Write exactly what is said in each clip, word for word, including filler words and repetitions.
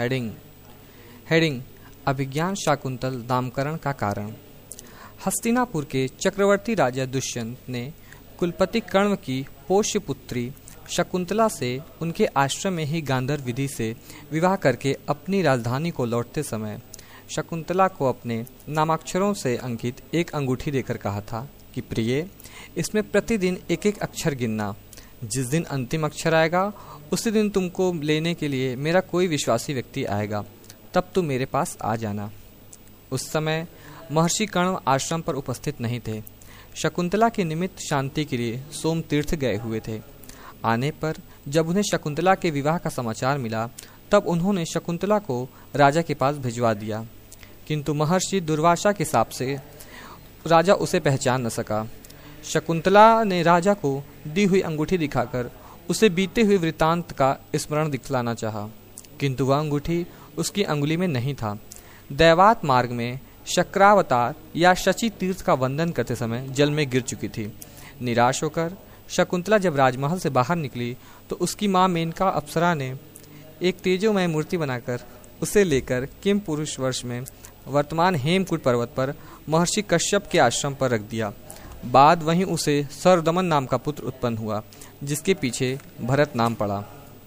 Heading heading अभिज्ञान शाकुंतल नामकरण का कारण। हस्तिनापुर के चक्रवर्ती राजा दुष्यंत ने कुलपति कर्ण की पोष्य पुत्री शकुंतला से उनके आश्रम में ही गांधर्व विधि से विवाह करके अपनी राजधानी को लौटते समय शकुंतला को अपने नामाक्षरों से अंकित एक अंगूठी देकर कहा था कि प्रिय, इसमें प्रतिदिन एक एक अक्षर गिनना। जिस दिन अंतिम अक्षर आएगा उसी दिन तुमको लेने के लिए मेरा कोई विश्वासी व्यक्ति आएगा, तब तुम मेरे पास आ जाना। उस समय महर्षि कर्ण आश्रम पर उपस्थित नहीं थे। शकुंतला के निमित्त शांति के लिए सोम तीर्थ गए हुए थे। आने पर जब उन्हें शकुंतला के विवाह का समाचार मिला तब उन्होंने शकुंतला को राजा के पास भिजवा दिया, किंतु महर्षि दुर्वासा के हिसाब से राजा उसे पहचान न सका। शकुंतला ने राजा को दी हुई अंगूठी दिखाकर उसे बीते हुए वृत्तांत का स्मरण दिखलाना चाहा, किंतु वह अंगूठी उसकी अंगुली में नहीं था। दैवात मार्ग में शक्रावतार या शची तीर्थ का वंदन करते समय जल में गिर चुकी थी। निराश होकर शकुंतला जब राजमहल से बाहर निकली तो उसकी मां मेनका अप्सरा ने एक तेजोमय मूर्ति बनाकर उसे लेकर किम पुरुष वर्ष में वर्तमान हेमकूट पर्वत पर महर्षि कश्यप के आश्रम पर रख दिया। बाद वहीं उसे सरदमन नाम का पुत्र उत्पन्न हुआ, जिसके पीछे भरत नाम पड़ा।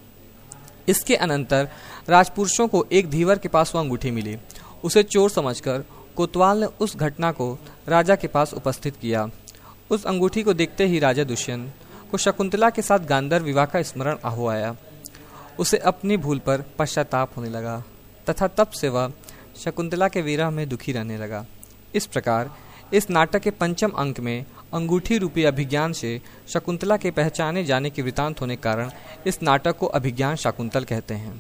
इसके अनंतर राजपुरुषों को एक धीवर के पास वह अंगूठी मिली। उसे चोर समझकर कोतवाल ने उस घटना को राजा के पास उपस्थित किया। उस अंगूठी को देखते ही राजा दुष्यंत को शकुंतला के साथ गांधर्व विवाह का स्मरण हो आया। उसे अपनी भूल पर पश्चाताप होने लगा तथा तब से वह शकुंतला के विरह में दुखी रहने लगा। इस प्रकार इस नाटक के पंचम अंक में अंगूठी रूपी अभिज्ञान से शकुंतला के पहचाने जाने के वृतांत होने के कारण इस नाटक को अभिज्ञान शाकुंतल कहते हैं।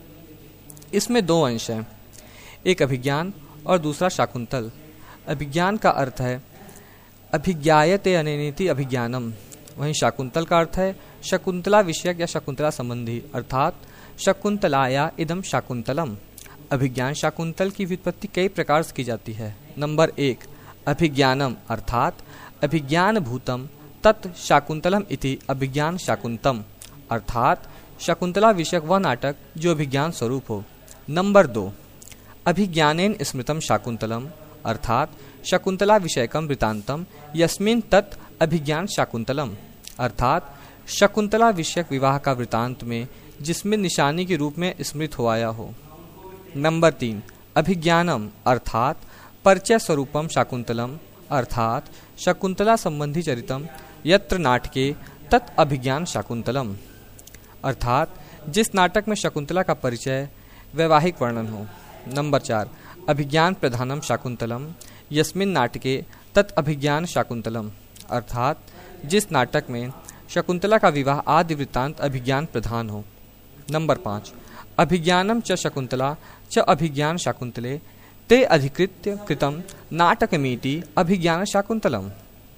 इसमें दो अंश हैं, एक अभिज्ञान और दूसरा शाकुंतल। अभिज्ञान का अर्थ है अभिज्ञायते अनेनेति अभिज्ञानम, वहीं शाकुंतल का अर्थ है शकुंतला विषयक या शकुंतला संबंधी, अर्थात शकुंतलाया इदम शाकुंतलम। अभिज्ञान शाकुंतल की व्युत्पत्ति कई प्रकार से की जाती है। नंबर एक, अभिज्ञानम अर्थात अभिज्ञान भूतम तत् शाकुंतलम इति अभिज्ञान शाकुंतम, अर्थात शकुंतला विषयक वह नाटक जो अभिज्ञान स्वरूप हो। नंबर दो, अभिज्ञानेन स्मृतम शाकुंतलम अर्थात शकुंतला विषयकम वृतांतम यस्मिन तत् अभिज्ञान शाकुंतलम, अर्थात शकुंतला विषयक विवाह का वृतांत में जिसमें निशानी के रूप में स्मृत हो आया हो। नंबर तीन, अभिज्ञानम अर्थात परिचय स्वरूपम शाकुंतलम अर्थात शकुंतला संबंधी चरितम यत्र नाटके तत् अभिज्ञान शाकुंतलम, अर्थात जिस नाटक में शकुंतला का परिचय वैवाहिक वर्णन हो। नंबर चार, अभिज्ञान प्रधानम शाकुंतलम यस्मिन नाटके तत् अभिज्ञान शाकुंतलम, अर्थात जिस नाटक में शकुंतला का विवाह आदि वृत्तांत अभिज्ञान प्रधान हो। नंबर पाँच, अभिज्ञानम च शकुंतला च अभिज्ञान शाकुंतले ते अधिकृत्य कृतम नाटकमीति अभिज्ञान शाकुंतलम,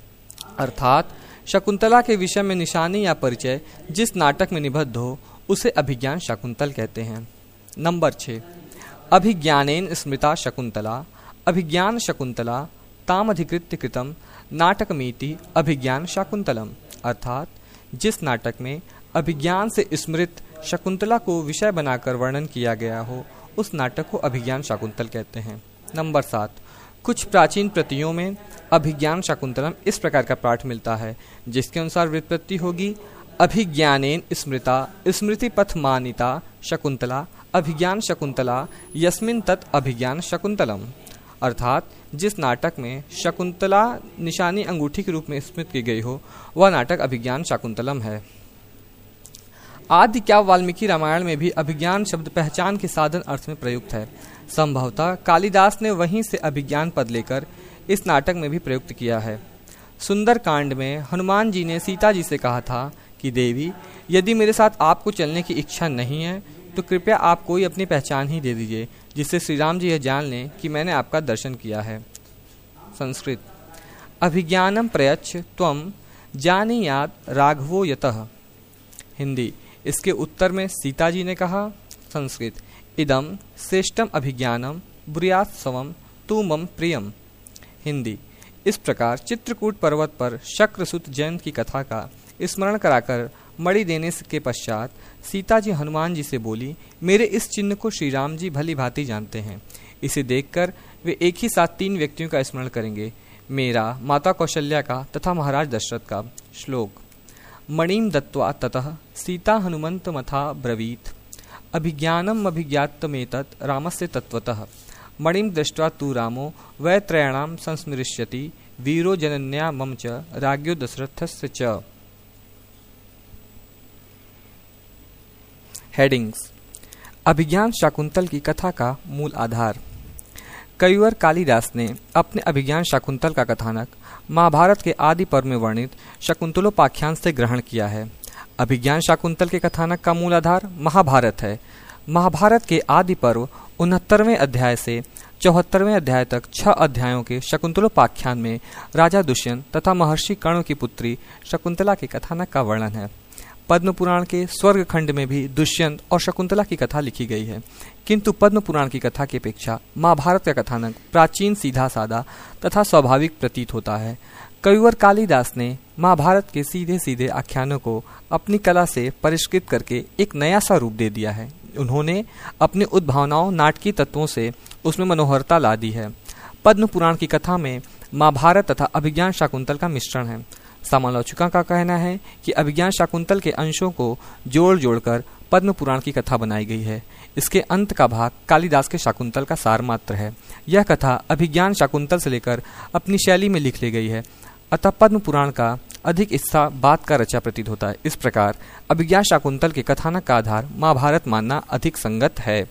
अर्थात शकुंतला के विषय में निशानी या परिचय जिस नाटक में निबद्ध हो उसे अभिज्ञान शाकुंतल कहते हैं। नंबर छः, अभिज्ञानेन स्मृता शकुंतला अभिज्ञान शकुंतला ताम अधिकृत्य कृतम नाटकमीति अभिज्ञान शाकुंतलम, अर्थात जिस नाटक में अभिज्ञान से स्मृत शकुंतला को विषय बनाकर वर्णन किया गया हो उस नाटक को अभिज्ञान शाकुंतल कहते हैं। नंबर सात, कुछ प्राचीन प्रतियों में अभिज्ञान शाकुंतलम इस प्रकार का पाठ मिलता है जिसके अनुसार व्युत्पत्ति होगी अभिज्ञानेन स्मृता स्मृति पथ मानिता शकुंतला अभिज्ञान शकुंतला यस्मिन तत् अभिज्ञान शकुंतलम, अर्थात जिस नाटक में शकुंतला निशानी अंगूठी के रूप में स्मृत की गई हो वह नाटक अभिज्ञान शाकुंतलम है। आदि क्या वाल्मीकि रामायण में भी अभिज्ञान शब्द पहचान के साधन अर्थ में प्रयुक्त है। संभवतः कालिदास ने वहीं से अभिज्ञान पद लेकर इस नाटक में भी प्रयुक्त किया है। सुंदर कांड में हनुमान जी ने सीता जी से कहा था कि देवी, यदि मेरे साथ आपको चलने की इच्छा नहीं है तो कृपया आप कोई अपनी पहचान ही दे दीजिए जिससे श्री राम जी यह जान लें कि मैंने आपका दर्शन किया है। संस्कृत, अभिज्ञानम प्रयच्छ त्वम जानीयात राघवो यतः। हिंदी, इसके उत्तर में सीता जी ने कहा। संस्कृत, इदम श्रेष्ठम अभिज्ञानम ब्रूयात् स्वम तु मम प्रियम। हिंदी, इस प्रकार चित्रकूट पर्वत पर शक्रसुत जयंत की कथा का स्मरण कराकर मणि देने के पश्चात सीता जी हनुमान जी से बोली, मेरे इस चिन्ह को श्री राम जी भली भांति जानते हैं। इसे देखकर वे एक ही साथ तीन व्यक्तियों का स्मरण करेंगे, मेरा, माता कौशल्या का तथा महाराज दशरथ का। श्लोक। मणिम दत्वा ततः सीता हनुमंत मथा ब्रवीत, अभिज्ञानम अभिज्ञातमेतत् रामस्य तत्वतः। मणिम दृष्ट्वा तु रामो वै त्रयाणां संस्मृष्यति, वीरो जनन्या मम च राज्ञो दशरथस्य च। हेडिंग्स। अभिज्ञान शाकुंतल की कथा का मूल आधार। कविवर कालिदास ने अपने अभिज्ञान शाकुंतल का कथानक महाभारत के आदि पर्व में वर्णित शकुंतलोपाख्यान से ग्रहण किया है। अभिज्ञान शाकुंतल के कथानक का मूल आधार महाभारत है। महाभारत के आदि पर्व उनहत्तरवें अध्याय से चौहत्तरवें अध्याय तक छह अध्यायों के शकुंतलोपाख्यान में राजा दुष्यंत तथा महर्षि कर्ण की पुत्री शकुंतला के कथानक का वर्णन है। पद्म पुराण के स्वर्ग खंड में भी दुष्यंत और शकुंतला की कथा लिखी गई है, किंतु पद्म पुराण की कथा की अपेक्षा महाभारत का कथानक प्राचीन, सीधा सादा तथा स्वाभाविक प्रतीत होता है। कविवर कालिदास ने महाभारत के सीधे सीधे आख्यानों को अपनी कला से परिष्कृत करके एक नया सा रूप दे दिया है। उन्होंने अपनी उद्भावनाओं, नाटकीय तत्वों से उसमें मनोहरता ला दी है। पद्म पुराण की कथा में महाभारत तथा अभिज्ञान शाकुंतल का मिश्रण है। समालोचकों का कहना है कि अभिज्ञान शाकुंतल के अंशों को जोड़ जोड़कर पद्म पुराण की कथा बनाई गई है। इसके अंत का भाग कालिदास के शाकुंतल का सार मात्र है। यह कथा अभिज्ञान शाकुंतल से लेकर अपनी शैली में लिख ली गई है, अतः पद्म पुराण का अधिक हिस्सा बाद का रचा प्रतीत होता है। इस प्रकार अभिज्ञान शाकुंतल के कथानक का आधार महाभारत मानना अधिक संगत है।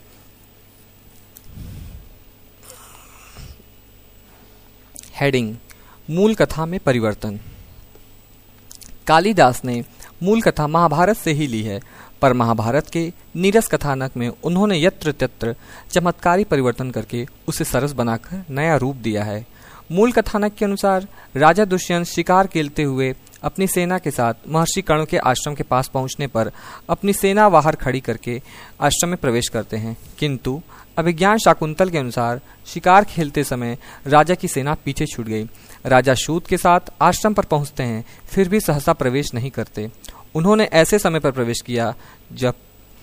हेडिंग। मूल कथा में परिवर्तन। कालिदास ने मूल कथा महाभारत से ही ली है, पर महाभारत के नीरस कथानक में उन्होंने यत्र तत्र चमत्कारी परिवर्तन करके उसे सरस बनाकर नया रूप दिया है। मूल कथानक के अनुसार राजा दुष्यंत शिकार खेलते हुए अपनी सेना के साथ महर्षि कर्ण के आश्रम के पास पहुंचने पर अपनी सेना बाहर खड़ी करके आश्रम में प्रवेश करते हैं, किंतु अभिज्ञान शाकुंतल के अनुसार शिकार खेलते समय राजा की सेना पीछे छूट गई। राजा शूद के साथ आश्रम पर पहुंचते हैं, फिर भी सहसा प्रवेश नहीं करते। उन्होंने ऐसे समय पर प्रवेश किया जब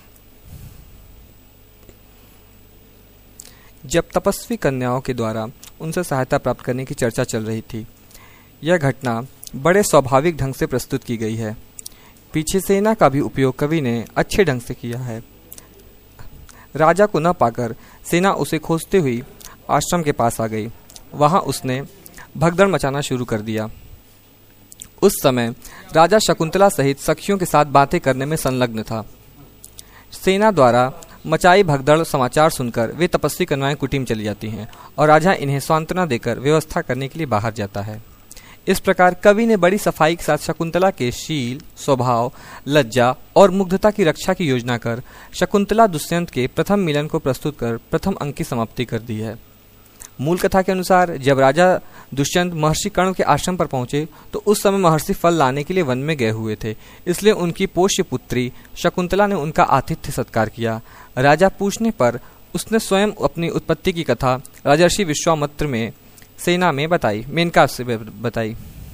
जब तपस्वी कन्याओं के द्वारा उनसे सहायता प्राप्त करने की चर्चा चल रही थी। यह घटना बड़े स्वाभाविक ढंग से प्रस्तुत की गई है। पीछे सेना का भी उपयोग कवि ने अच्छे ढंग से किया है। राजा को न पाकर सेना उसे खोजते हुई आश्रम के पास आ गई। वहां उसने भगदड़ मचाना शुरू कर दिया। उस समय राजा शकुंतला सहित सखियों के साथ बातें करने में संलग्न था। सेना द्वारा मचाई भगदड़ समाचार सुनकर वे तपस्वी कन्याएं कुटीम चली जाती हैं और राजा इन्हें सांत्वना देकर व्यवस्था करने के लिए बाहर जाता है। इस प्रकार कवि ने बड़ी सफाई के साथ शकुंतला के शील, स्वभाव, लज्जा और मुग्धता की रक्षा की योजना कर शकुंतला दुष्यंत के प्रथम मिलन को प्रस्तुत कर प्रथम अंक की समाप्ति कर दी है। मूल कथा के अनुसार जब राजा दुष्यंत महर्षि कर्ण के आश्रम पर पहुंचे तो उस समय महर्षि फल लाने के लिए वन में गए हुए थे, इसलिए उनकी पोष्य पुत्री शकुंतला ने उनका आतिथ्य सत्कार किया। राजा पूछने पर उसने स्वयं अपनी उत्पत्ति की कथा राजर्षि विश्वामित्र में सेना में बताई मेनका से बताई।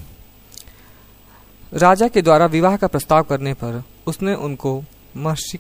राजा के द्वारा विवाह का प्रस्ताव करने पर उसने उनको महर्षि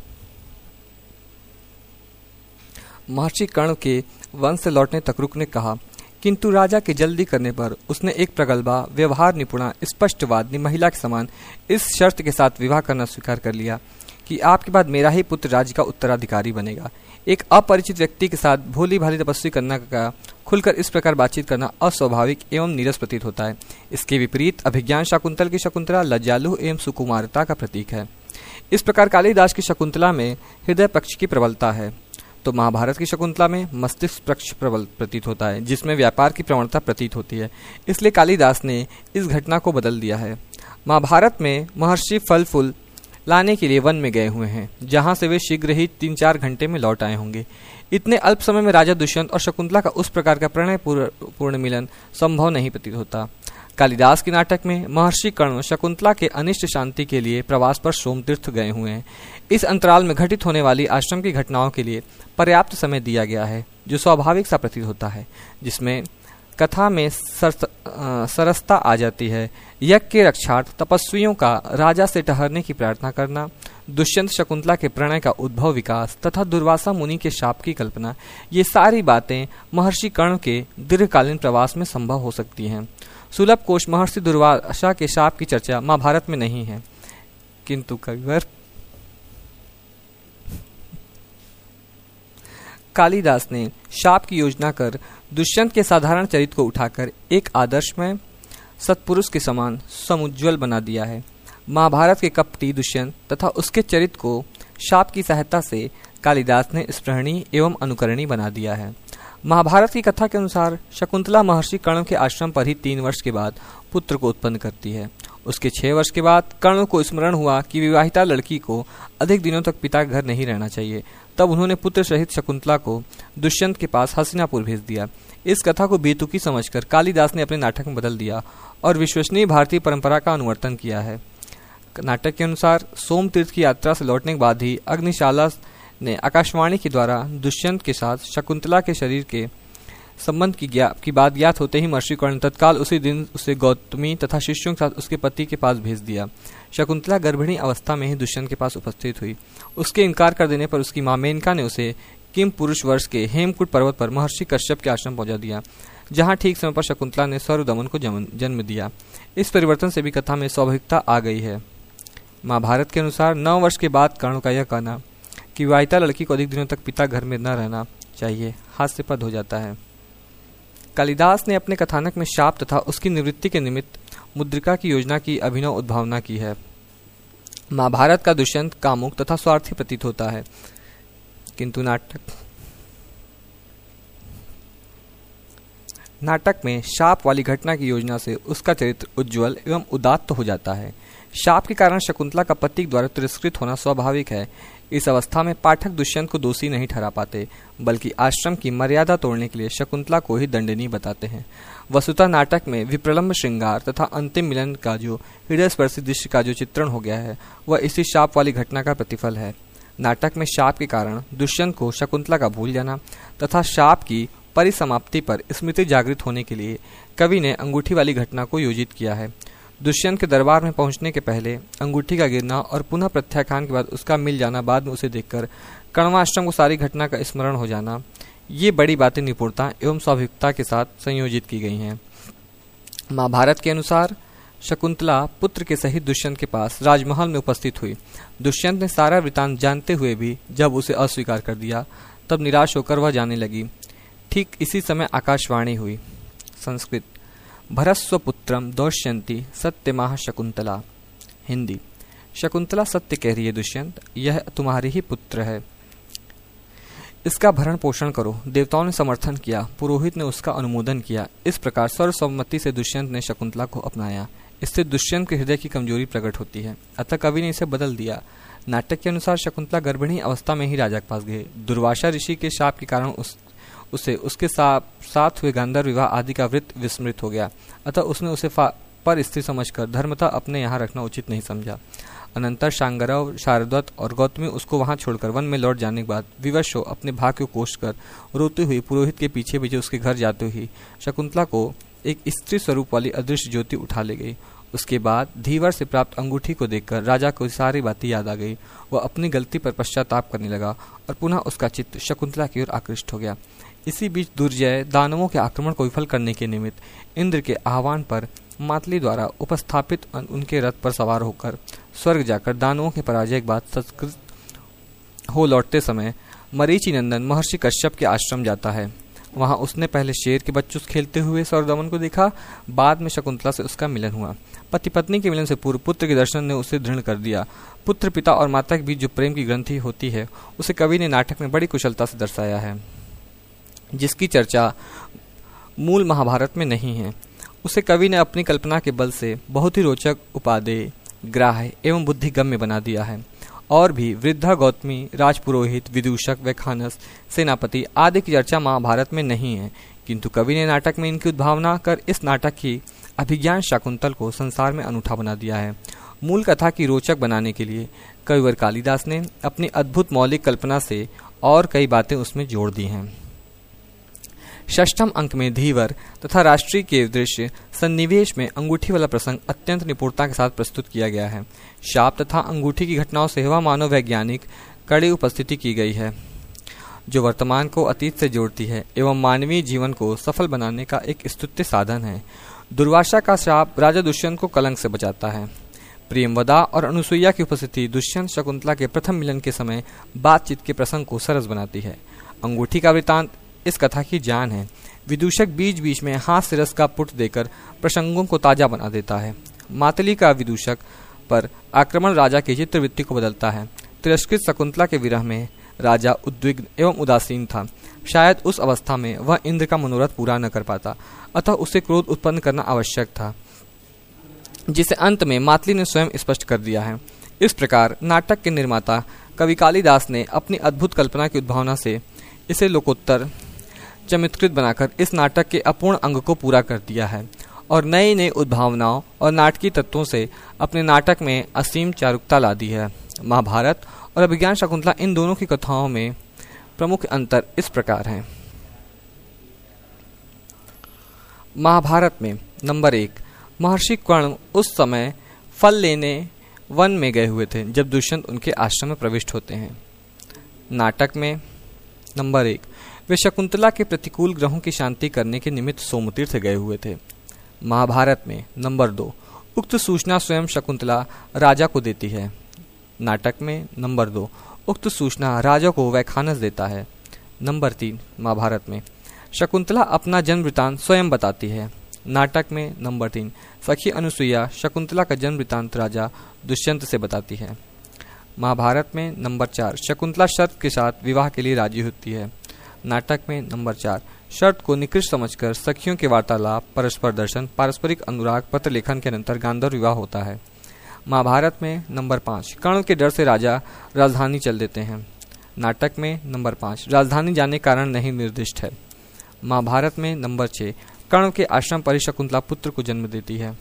महर्षि कर्ण के वन से लौटने तक रुकने कहा, किंतु राजा के जल्दी करने पर उसने एक प्रगल्भा, व्यवहार निपुणा, स्पष्टवादी महिला के समान इस शर्त के साथ विवाह करना स्वीकार कर लिया कि आपके बाद मेरा ही पुत्र राज्य का उत्तराधिकारी बनेगा। एक अपरिचित व्यक्ति के साथ भोली भाली तपस्वी कन्या का खुलकर इस प्रकार बातचीत करना अस्वाभाविक एवं नीरस प्रतीत होता है। इसके विपरीत अभिज्ञान शाकुंतल की शकुंतला लज्जालु एवं सुकुमारता का प्रतीक है। इस प्रकार कालिदास की शकुंतला में हृदय पक्ष की प्रबलता है, तो महाभारत की शकुंतला में मस्तिष्क पक्ष प्रबल प्रतीत होता है, जिसमें व्यापार की प्रवणता प्रतीत होती है। इसलिए कालिदास ने इस घटना को बदल दिया है। महाभारत में महर्षि फल फूल लाने के लिए वन में गए हुए हैं, जहां से वे शीघ्र ही तीन चार घंटे में लौट आए होंगे। इतने अल्प समय में राजा दुष्यंत और शकुंतला का उस प्रकार का प्रणय पूर्ण मिलन संभव नहीं प्रतीत होता। कालिदास के नाटक में महर्षि कर्ण शकुंतला के अनिष्ट शांति के लिए प्रवास पर सोमतीर्थ गए हुए हैं। इस अंतराल में घटित होने वाली आश्रम की घटनाओं के लिए पर्याप्त समय दिया गया है, जो स्वाभाविक सा प्रतीत होता है, जिसमें कथा में सरस, सरसता आ जाती है। यज्ञ के रक्षार्थ तपस्वियों का राजा से ठहरने की प्रार्थना करना, दुष्यंत शकुंतला के प्रणय का उद्भव विकास तथा दुर्वासा मुनि के शाप की कल्पना, ये सारी बातें महर्षि कर्ण के दीर्घकालीन प्रवास में संभव हो सकती हैं। सुलभ कोश महर्षि दुर्वासा के शाप की चर्चा महाभारत में नहीं है, किंतु कविवर कालिदास ने शाप की योजना कर दुष्यंत के साधारण चरित्र को उठाकर एक आदर्शमय सत्पुरुष के समान समुज्ज्वल बना दिया है। महाभारत के कपटी दुष्यंत तथा उसके चरित्र को शाप की सहायता से कालिदास ने स्पृहणीय एवं अनुकरणीय बना दिया है। महाभारत की कथा के अनुसार शकुंतला महर्षि कर्ण के आश्रम पर ही तीन वर्ष के बाद पुत्र को उत्पन्न करती है। उसके छह वर्ष के बाद कर्ण को स्मरण हुआ कि विवाहिता लड़की को अधिक दिनों तक पिता घर नहीं रहना चाहिए। तब उन्होंने पुत्र सहित शकुंतला को दुष्यंत के पास हस्तिनापुर भेज दिया। इस कथा को बेतुकी समझकर कालिदास ने अपने नाटक में बदल दिया और विश्वसनीय भारतीय परंपरा का अनुवर्तन किया है। नाटक के अनुसार सोम तीर्थ की यात्रा से लौटने के बाद ही अग्निशाला ने आकाशवाणी के द्वारा दुष्यंत के साथ शकुंतला के शरीर के संबंध की, की बात ज्ञात होते ही महर्षि कर्ण तत्काल उसी दिन उसे गौतमी तथा शिष्यों के साथ उसके पति के पास भेज दिया। शकुंतला गर्भिणी अवस्था में ही दुष्यंत के पास उपस्थित हुई। उसके इनकार कर देने पर उसकी मां मेनका ने उसे किम पुरुष वर्ष के हेमकुट पर्वत पर महर्षि कश्यप के आश्रम पहुंचा दिया, जहां ठीक समय पर शकुंतला ने सौरदमन को जन्म दिया। इस परिवर्तन से भी कथा में स्वाभाविकता आ गई है। महाभारत के अनुसार नौ वर्ष के बाद कर्ण का यह कहना कि विवाहिता लड़की को अधिक दिनों तक पिता घर में न रहना चाहिए हास्यास्पद हो जाता है। कालिदास ने अपने कथानक में शाप तथा उसकी निवृत्ति के निमित्त मुद्रिका की योजना की अभिनव उद्भावना की है। महाभारत का दुष्यंत कामुक तथा स्वार्थी प्रतीत होता है, किंतु नाटक नाटक में शाप वाली घटना की योजना से उसका चरित्र उज्ज्वल एवं उदात्त हो जाता है। शाप के कारण शकुंतला का पति द्वारा तिरस्कृत होना स्वाभाविक है। इस अवस्था में पाठक दुष्यंत को दोषी नहीं ठहरा पाते, बल्कि आश्रम की मर्यादा तोड़ने के लिए शकुंतला को ही दंडनीय बताते हैं। वस्तुतः नाटक में विप्रलंब श्रृंगार तथा अंतिम मिलन का जो हृदयस्पर्शी दृश्य का जो चित्रण हो गया है, वह इसी शाप वाली घटना का प्रतिफल है। नाटक में शाप के कारण दुष्यंत को शकुंतला का भूल जाना तथा शाप की परिसमाप्ति पर स्मृति जागृत होने के लिए कवि ने अंगूठी वाली घटना को योजित किया है। दुष्यंत के दरबार में पहुंचने के पहले अंगूठी का गिरना और पुनः प्रत्याख्यान के बाद उसका मिल जाना, बाद में उसे देखकर कण्वाश्रम को सारी घटना का स्मरण हो जाना, ये बड़ी बातें निपुणता एवं स्वाभाविकता के साथ संयोजित की गई हैं। महाभारत के अनुसार शकुंतला पुत्र के सहित दुष्यंत के पास राजमहल में उपस्थित हुई। दुष्यंत ने सारा वृतांत जानते हुए भी जब उसे अस्वीकार कर दिया, तब निराश होकर वह जाने लगी। ठीक इसी समय आकाशवाणी हुई। संस्कृत भरस्व पुत्रम दौष्यंती सत्यमाह शकुंतला। हिंदी शकुंतला सत्य कह रही है दुष्यंत, यह तुम्हारी ही पुत्र है, इसका भरण पोषण करो। देवताओं ने समर्थन किया, पुरोहित ने उसका अनुमोदन किया। इस प्रकार सर्वसम्मति से दुष्यंत ने शकुंतला को अपनाया। इससे दुष्यंत के हृदय की कमजोरी प्रकट होती है, अतः कवि ने इसे बदल दिया। नाटक के अनुसार शकुंतला गर्भिणी अवस्था में ही राजा के पास गई। दुर्वासा ऋषि के शाप के कारण उस उसे उसके साथ साथ हुए गांधर्व विवाह आदि का वृत्त विस्मृत हो गया, अतः उसने उसे पर स्त्री समझकर धर्मतः अपने यहाँ रखना उचित नहीं समझा। अनंतर शांगरव, शारद्वत और गौतमी उसको वहां छोड़कर वन में लौट जाने के बाद विवश हो अपने भाग को कोष कर रोती हुई पुरोहित के पीछे पीछे उसके घर जाते हुई शकुंतला को एक स्त्री स्वरूप वाली अदृश्य ज्योति उठा ले गई। उसके बाद धीवर से प्राप्त अंगूठी को देखकर राजा को सारी बातें याद आ गई। वह अपनी गलती पर पश्चाताप करने लगा और पुनः उसका चित्त शकुंतला की ओर आकृष्ट हो गया। इसी बीच दुर्जय दानवों के आक्रमण को विफल करने के निमित्त इंद्र के आह्वान पर मातली द्वारा उपस्थापित उनके रथ पर सवार होकर स्वर्ग जाकर दानवों के पराजय के बाद सत्कृत हो लौटते समय मरीचि नंदन महर्षि कश्यप के आश्रम जाता है। वहां उसने पहले शेर के बच्चों से खेलते हुए सौरदमन को देखा, बाद में शकुंतला से उसका मिलन हुआ। पति पत्नी के मिलन से पूर्व पुत्र के दर्शन ने उसे दृढ़ कर दिया। पुत्र पिता और माता के बीच जो प्रेम की ग्रंथि होती है, उसे कवि ने नाटक में बड़ी कुशलता से दर्शाया है, जिसकी चर्चा मूल महाभारत में नहीं है। उसे कवि ने अपनी कल्पना के बल से बहुत ही रोचक, उपादेय, ग्राह्य एवं बुद्धिगम्य बना दिया है। और भी वृद्धा गौतमी, राजपुरोहित, विदूषक, वैखानस, सेनापति आदि की चर्चा महाभारत में नहीं है, किंतु कवि ने नाटक में इनकी उद्भावना कर इस नाटक की अभिज्ञान शाकुंतल को संसार में अनूठा बना दिया है। मूल कथा की रोचक बनाने के लिए कविवर कालिदास ने अपनी अद्भुत मौलिक कल्पना से और कई बातें उसमें जोड़ दी हैं। षष्ठम अंक में धीवर तथा राष्ट्रीय के दृश्य सन्निवेश में अंगूठी वाला प्रसंग अत्यंत निपुणता के साथ प्रस्तुत किया गया है। शाप तथा अंगूठी की घटनाओं से वह मानव वैज्ञानिक कड़ी उपस्थिति की गई है जो वर्तमान को अतीत से जोड़ती है एवं मानवीय जीवन को सफल बनाने का एक स्तुत्य साधन है। दुर्वासा का शाप राजा दुष्यंत को कलंक से बचाता है। प्रेमवदा और अनुसुईया की उपस्थिति दुष्यंत शकुंतला के प्रथम मिलन के समय बातचीत के प्रसंग को सरस बनाती है। अंगूठी का वृतांत इस कथा की जान है। विदूषक बीच बीच में हास्य रस का पुट देकर प्रसंगों को ताजा बना देता है। मातली का विदूषक पर आक्रमण राजा की चित्रवृत्ति को बदलता है। तिरस्कृत शकुंतला के विरह में राजा उद्विग्न एवं उदासीन था। शायद उस अवस्था में वह इंद्र का मनोरथ पूरा न कर पाता, अतः उसे क्रोध उत्पन्न करना आवश्यक था, जिसे अंत में मातली ने स्वयं स्पष्ट कर दिया है। इस प्रकार नाटक के निर्माता कवि कालिदास ने अपनी अद्भुत कल्पना की उद्भावना से इसे लोकोत्तर चमत्कृत बनाकर इस नाटक के अपूर्ण अंग को पूरा कर दिया है और नई नई उद्भावनाओं और नाटकीय तत्वों से अपने नाटक में असीम चारुकता ला दी है। महाभारत और अभिज्ञान शकुंतला इन दोनों की कथाओं में प्रमुख अंतर इस प्रकार हैं। महाभारत में नंबर एक, महर्षि कर्ण उस समय फल लेने वन में गए हुए थे जब दुष्यंत उनके आश्रम में प्रविष्ट होते हैं। नाटक में नंबर एक, वे शकुंतला के प्रतिकूल ग्रहों की शांति करने के निमित्त सोमतीर्थ गए हुए थे। महाभारत में नंबर दो, उक्त सूचना स्वयं शकुंतला राजा को देती है। नाटक में नंबर दो, उक्त सूचना राजा को वैखानस देता है। नंबर तीन, महाभारत में शकुंतला अपना जन्म वृतांत स्वयं बताती है। नाटक में नंबर तीन, सखी अनुसुईया शकुंतला का जन्म वृतांत राजा दुष्यंत से बताती है। महाभारत में नंबर चार, शकुंतला शर्त के साथ विवाह के लिए राजी होती है। नाटक में नंबर चार, शर्त को निकृष्ट समझकर सखियों के वार्तालाप, परस्पर दर्शन, पारस्परिक अनुराग, पत्र लेखन के अंतर गांधर्व विवाह होता है। महाभारत में नंबर पाँच, कर्ण के डर से राजा राजधानी चल देते हैं। नाटक में नंबर पाँच, राजधानी जाने कारण नहीं निर्दिष्ट है। महाभारत में नंबर छः, कर्ण के आश्रम पर शकुंतला पुत्र को जन्म देती है।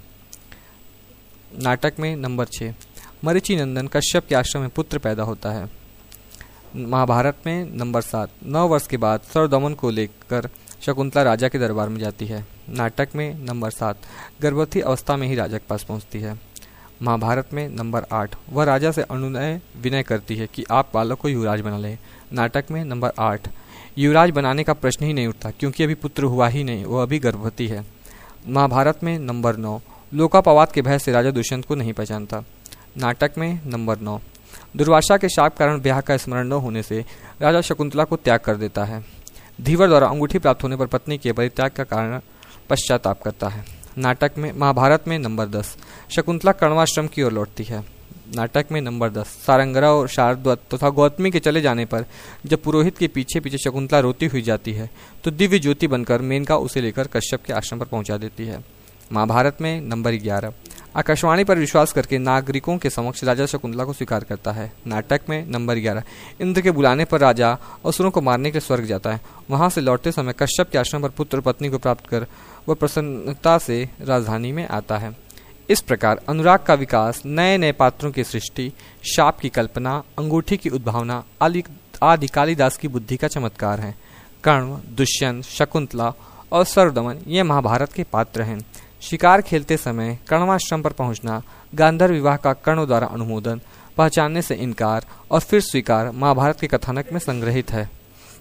नाटक में नंबर छः, मरीचि नंदन कश्यप के आश्रम में पुत्र पैदा होता है। महाभारत में नंबर सात, नौ वर्ष के बाद सरदमन को लेकर शकुंतला राजा के दरबार में जाती है। नाटक में नंबर सात, गर्भवती अवस्था में ही राजा के पास पहुंचती है। महाभारत में नंबर आठ, वह राजा से अनुनय विनय करती है कि आप बालक को युवराज बना लें। नाटक में नंबर आठ, युवराज बनाने का प्रश्न ही नहीं उठता क्योंकि अभी पुत्र हुआ ही नहीं, वह अभी गर्भवती है। महाभारत में नंबर नौ, लोकापवाद के भय से राजा दुष्यंत को नहीं पहचानता। नाटक में नंबर नौ, दुर्वासा के शाप कारण ब्याह का स्मरण न होने से राजा शकुंतला को त्याग कर देता है। धीवर द्वारा अंगूठी प्राप्त होने पर पत्नी के परित्याग का कारण पश्चाताप करता है। नाटक में महाभारत में नंबर दस, शकुंतला कण्वाश्रम की ओर लौटती है। नाटक में नंबर दस, सारंगरा और शारद्वत तथा गौतमी के चले जाने पर जब पुरोहित के पीछे पीछे शकुंतला रोती हुई जाती है तो दिव्य ज्योति बनकर मेनका उसे लेकर कश्यप के आश्रम पर पहुंचा देती है। महाभारत में नंबर ग्यारह, आकाशवाणी पर विश्वास करके नागरिकों के समक्ष राजा शकुंतला को स्वीकार करता है। नाटक में नंबर ग्यारह, इंद्र के बुलाने पर राजा असुरों को मारने के लिए स्वर्ग जाता है। वहां से लौटते समय कश्यप के आश्रम पर पुत्र पत्नी को प्राप्त कर वह प्रसन्नता से राजधानी में आता है। इस प्रकार अनुराग का विकास, नए नए पात्रों की सृष्टि, शाप की कल्पना, अंगूठी की उद्भावना आदि कालिदास की बुद्धि का चमत्कार है। कर्ण, दुष्यंत, शकुंतला और सर्वदमन ये महाभारत के पात्र हैं। शिकार खेलते समय कण्वाश्रम पर पहुंचना, गांधर्व विवाह का कर्ण द्वारा अनुमोदन, पहचानने से इनकार और फिर स्वीकार महाभारत के कथानक में संग्रहित है।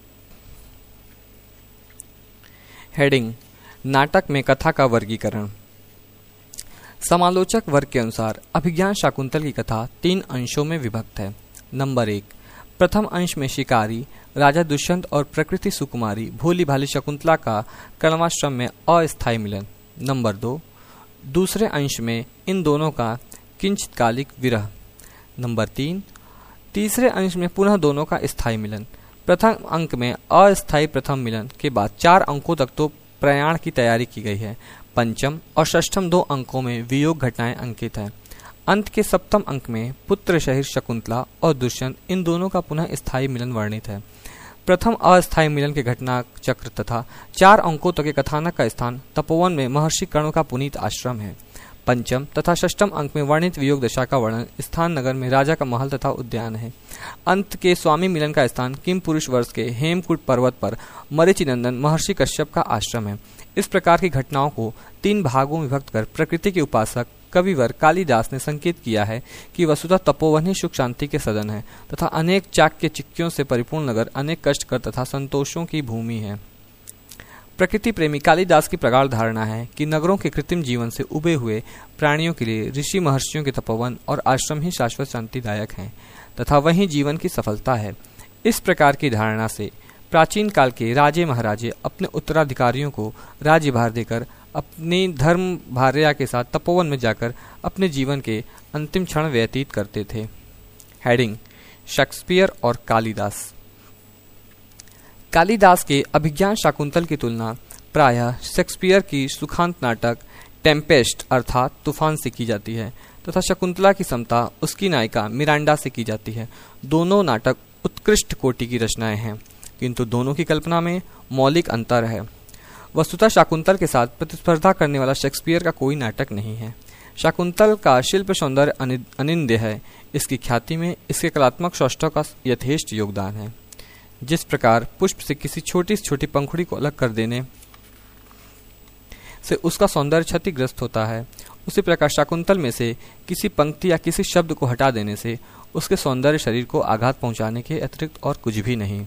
हेडिंग, नाटक में कथा का वर्गीकरण। समालोचक वर्ग के अनुसार अभिज्ञान शाकुंतल की कथा तीन अंशों में विभक्त है। नंबर एक, प्रथम अंश में शिकारी राजा दुष्यंत और प्रकृति सुकुमारी भोली भाली शकुंतला का कण्वाश्रम में अस्थायी मिलन। नंबर दो, दूसरे अंश में इन दोनों का किंचितकालिक विरह। नंबर तीन, तीसरे अंश में पुनः दोनों का स्थायी मिलन। प्रथम अंक में अस्थायी प्रथम मिलन के बाद चार अंकों तक तो प्रयाण की तैयारी की गई है। पंचम और षष्ठम दो अंकों में वियोग घटनाएं अंकित हैं। अंत के सप्तम अंक में पुत्र शहीर शकुंतला और दुष्यंत इन दोनों का पुनः स्थायी मिलन वर्णित है। प्रथम अस्थायी मिलन के घटना चक्र तथा चार अंकों तक के कथानक का स्थान तपोवन में महर्षि कर्ण का पुनीत आश्रम है। पंचम तथा षष्ठम अंक में वर्णित वियोग दशा का वर्णन स्थान नगर में राजा का महल तथा उद्यान है। अंत के स्वामी मिलन का स्थान किम पुरुष वर्ष के हेमकूट पर्वत पर मरीचि नंदन महर्षि कश्यप का आश्रम है। इस प्रकार की घटनाओं को तीन भागों में विभक्त कर प्रकृति के उपासक कविवर कालिदास ने संकेत किया है कि वसुधा तपोवन ही सुख शांति के सदन है तथा अनेक चाक्य चिक्कियों से परिपूर्ण नगर अनेक कष्टकर तथा संतोषों की भूमि है। प्रकृति प्रेमी कालिदास की प्रगाढ़ धारणा है कि नगरों के कृत्रिम जीवन से उबे हुए प्राणियों के लिए ऋषि महर्षियों के तपोवन और आश्रम ही शाश्वत शांतिदायक हैं तथा वही जीवन की सफलता है। इस प्रकार की धारणा से प्राचीन काल के राजे महाराजे अपने उत्तराधिकारियों को राज्यभार देकर अपनी धर्म भार्या के साथ तपोवन में जाकर अपने जीवन के अंतिम क्षण व्यतीत करते थे। हेडिंग शेक्सपियर और कालिदास। कालिदास के अभिज्ञान शाकुंतल की तुलना प्रायः शेक्सपियर की सुखांत नाटक टेम्पेस्ट अर्थात तूफान से की जाती है तथा शकुंतला की समता उसकी नायिका मिरांडा से की जाती है। दोनों नाटक उत्कृष्ट कोटि की रचनाएं हैं, किंतु दोनों की कल्पना में मौलिक अंतर है। वस्तुतः शाकुंतल के साथ प्रतिस्पर्धा करने वाला शेक्सपियर का कोई नाटक नहीं है। शाकुंतल का शिल्प सौंदर्य अनिंद्य है। इसकी ख्याति में इसके कलात्मक सौष्ठव का यथेष्ट योगदान है। जिस प्रकार पुष्प से किसी छोटी से छोटी पंखुड़ी को अलग कर देने से उसका सौंदर्य क्षतिग्रस्त होता है, उसी प्रकार शाकुंतल में से किसी पंक्ति या किसी शब्द को हटा देने से उसके सौंदर्य शरीर को आघात पहुंचाने के अतिरिक्त और कुछ भी नहीं।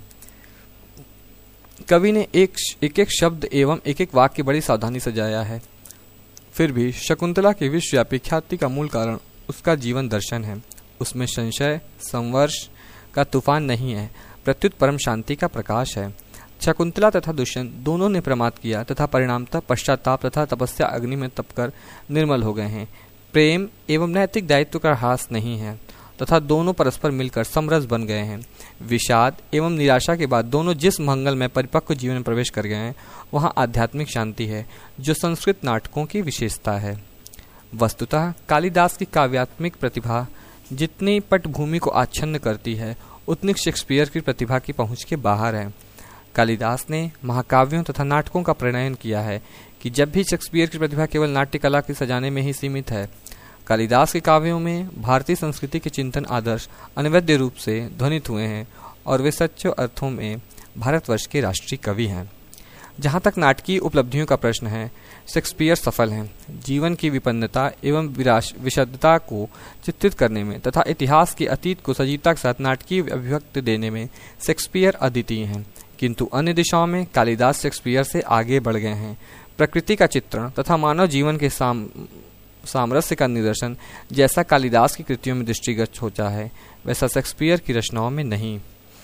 कवि ने एक एक एक शब्द एवं एक एक वाक्य बड़ी सावधानी से सजाया है, फिर भी शकुंतला की विश्वव्यापी ख्याति का मूल कारण उसका जीवन दर्शन है। उसमें संशय संवर्ष का तूफान नहीं है, प्रत्युत परम शांति का प्रकाश है। शकुंतला तथा दुष्यंत दोनों ने प्रमाद किया तथा परिणामतः पश्चाताप तथा तपस्या अग्नि में तपकर निर्मल हो गए हैं। प्रेम एवं नैतिक दायित्व का ह्रास नहीं है तथा दोनों परस्पर मिलकर समरस बन गए हैं। विषाद एवं निराशा के बाद दोनों जिस मंगल में परिपक्व जीवन में प्रवेश कर गए हैं, वहाँ आध्यात्मिक शांति है, जो संस्कृत नाटकों की विशेषता है। वस्तुतः कालिदास की काव्यात्मिक प्रतिभा जितनी पटभूमि को आच्छन्न करती है, उतनी शेक्सपियर की प्रतिभा की पहुंच के बाहर है। कालिदास ने महाकाव्यों तथा नाटकों का प्रणयन किया है कि जब भी शेक्सपियर की प्रतिभा केवल नाट्य कला के सजाने में ही सीमित है। कालिदास के काव्यों में भारतीय संस्कृति के चिंतन आदर्श अनवद्य रूप से ध्वनित हुए हैं और वे सच्चे अर्थों में भारतवर्ष के राष्ट्रीय कवि हैं। जहाँ तक नाटकीय उपलब्धियों का प्रश्न है, शेक्सपियर सफल हैं। जीवन की विपन्नता एवं विषदता को चित्रित करने में तथा इतिहास के अतीत को सजीवता के साथ नाटकीय अभिव्यक्ति देने में शेक्सपियर अद्वितीय हैं, किंतु अन्य दिशाओं में कालिदास शेक्सपियर से आगे बढ़ गए हैं। प्रकृति का चित्रण तथा मानव जीवन के साम सामरस्य का निदर्शन जैसा कालिदास की कृतियों में दृष्टिगत होता है, वैसा शेक्सपियर की रचनाओं में नहीं।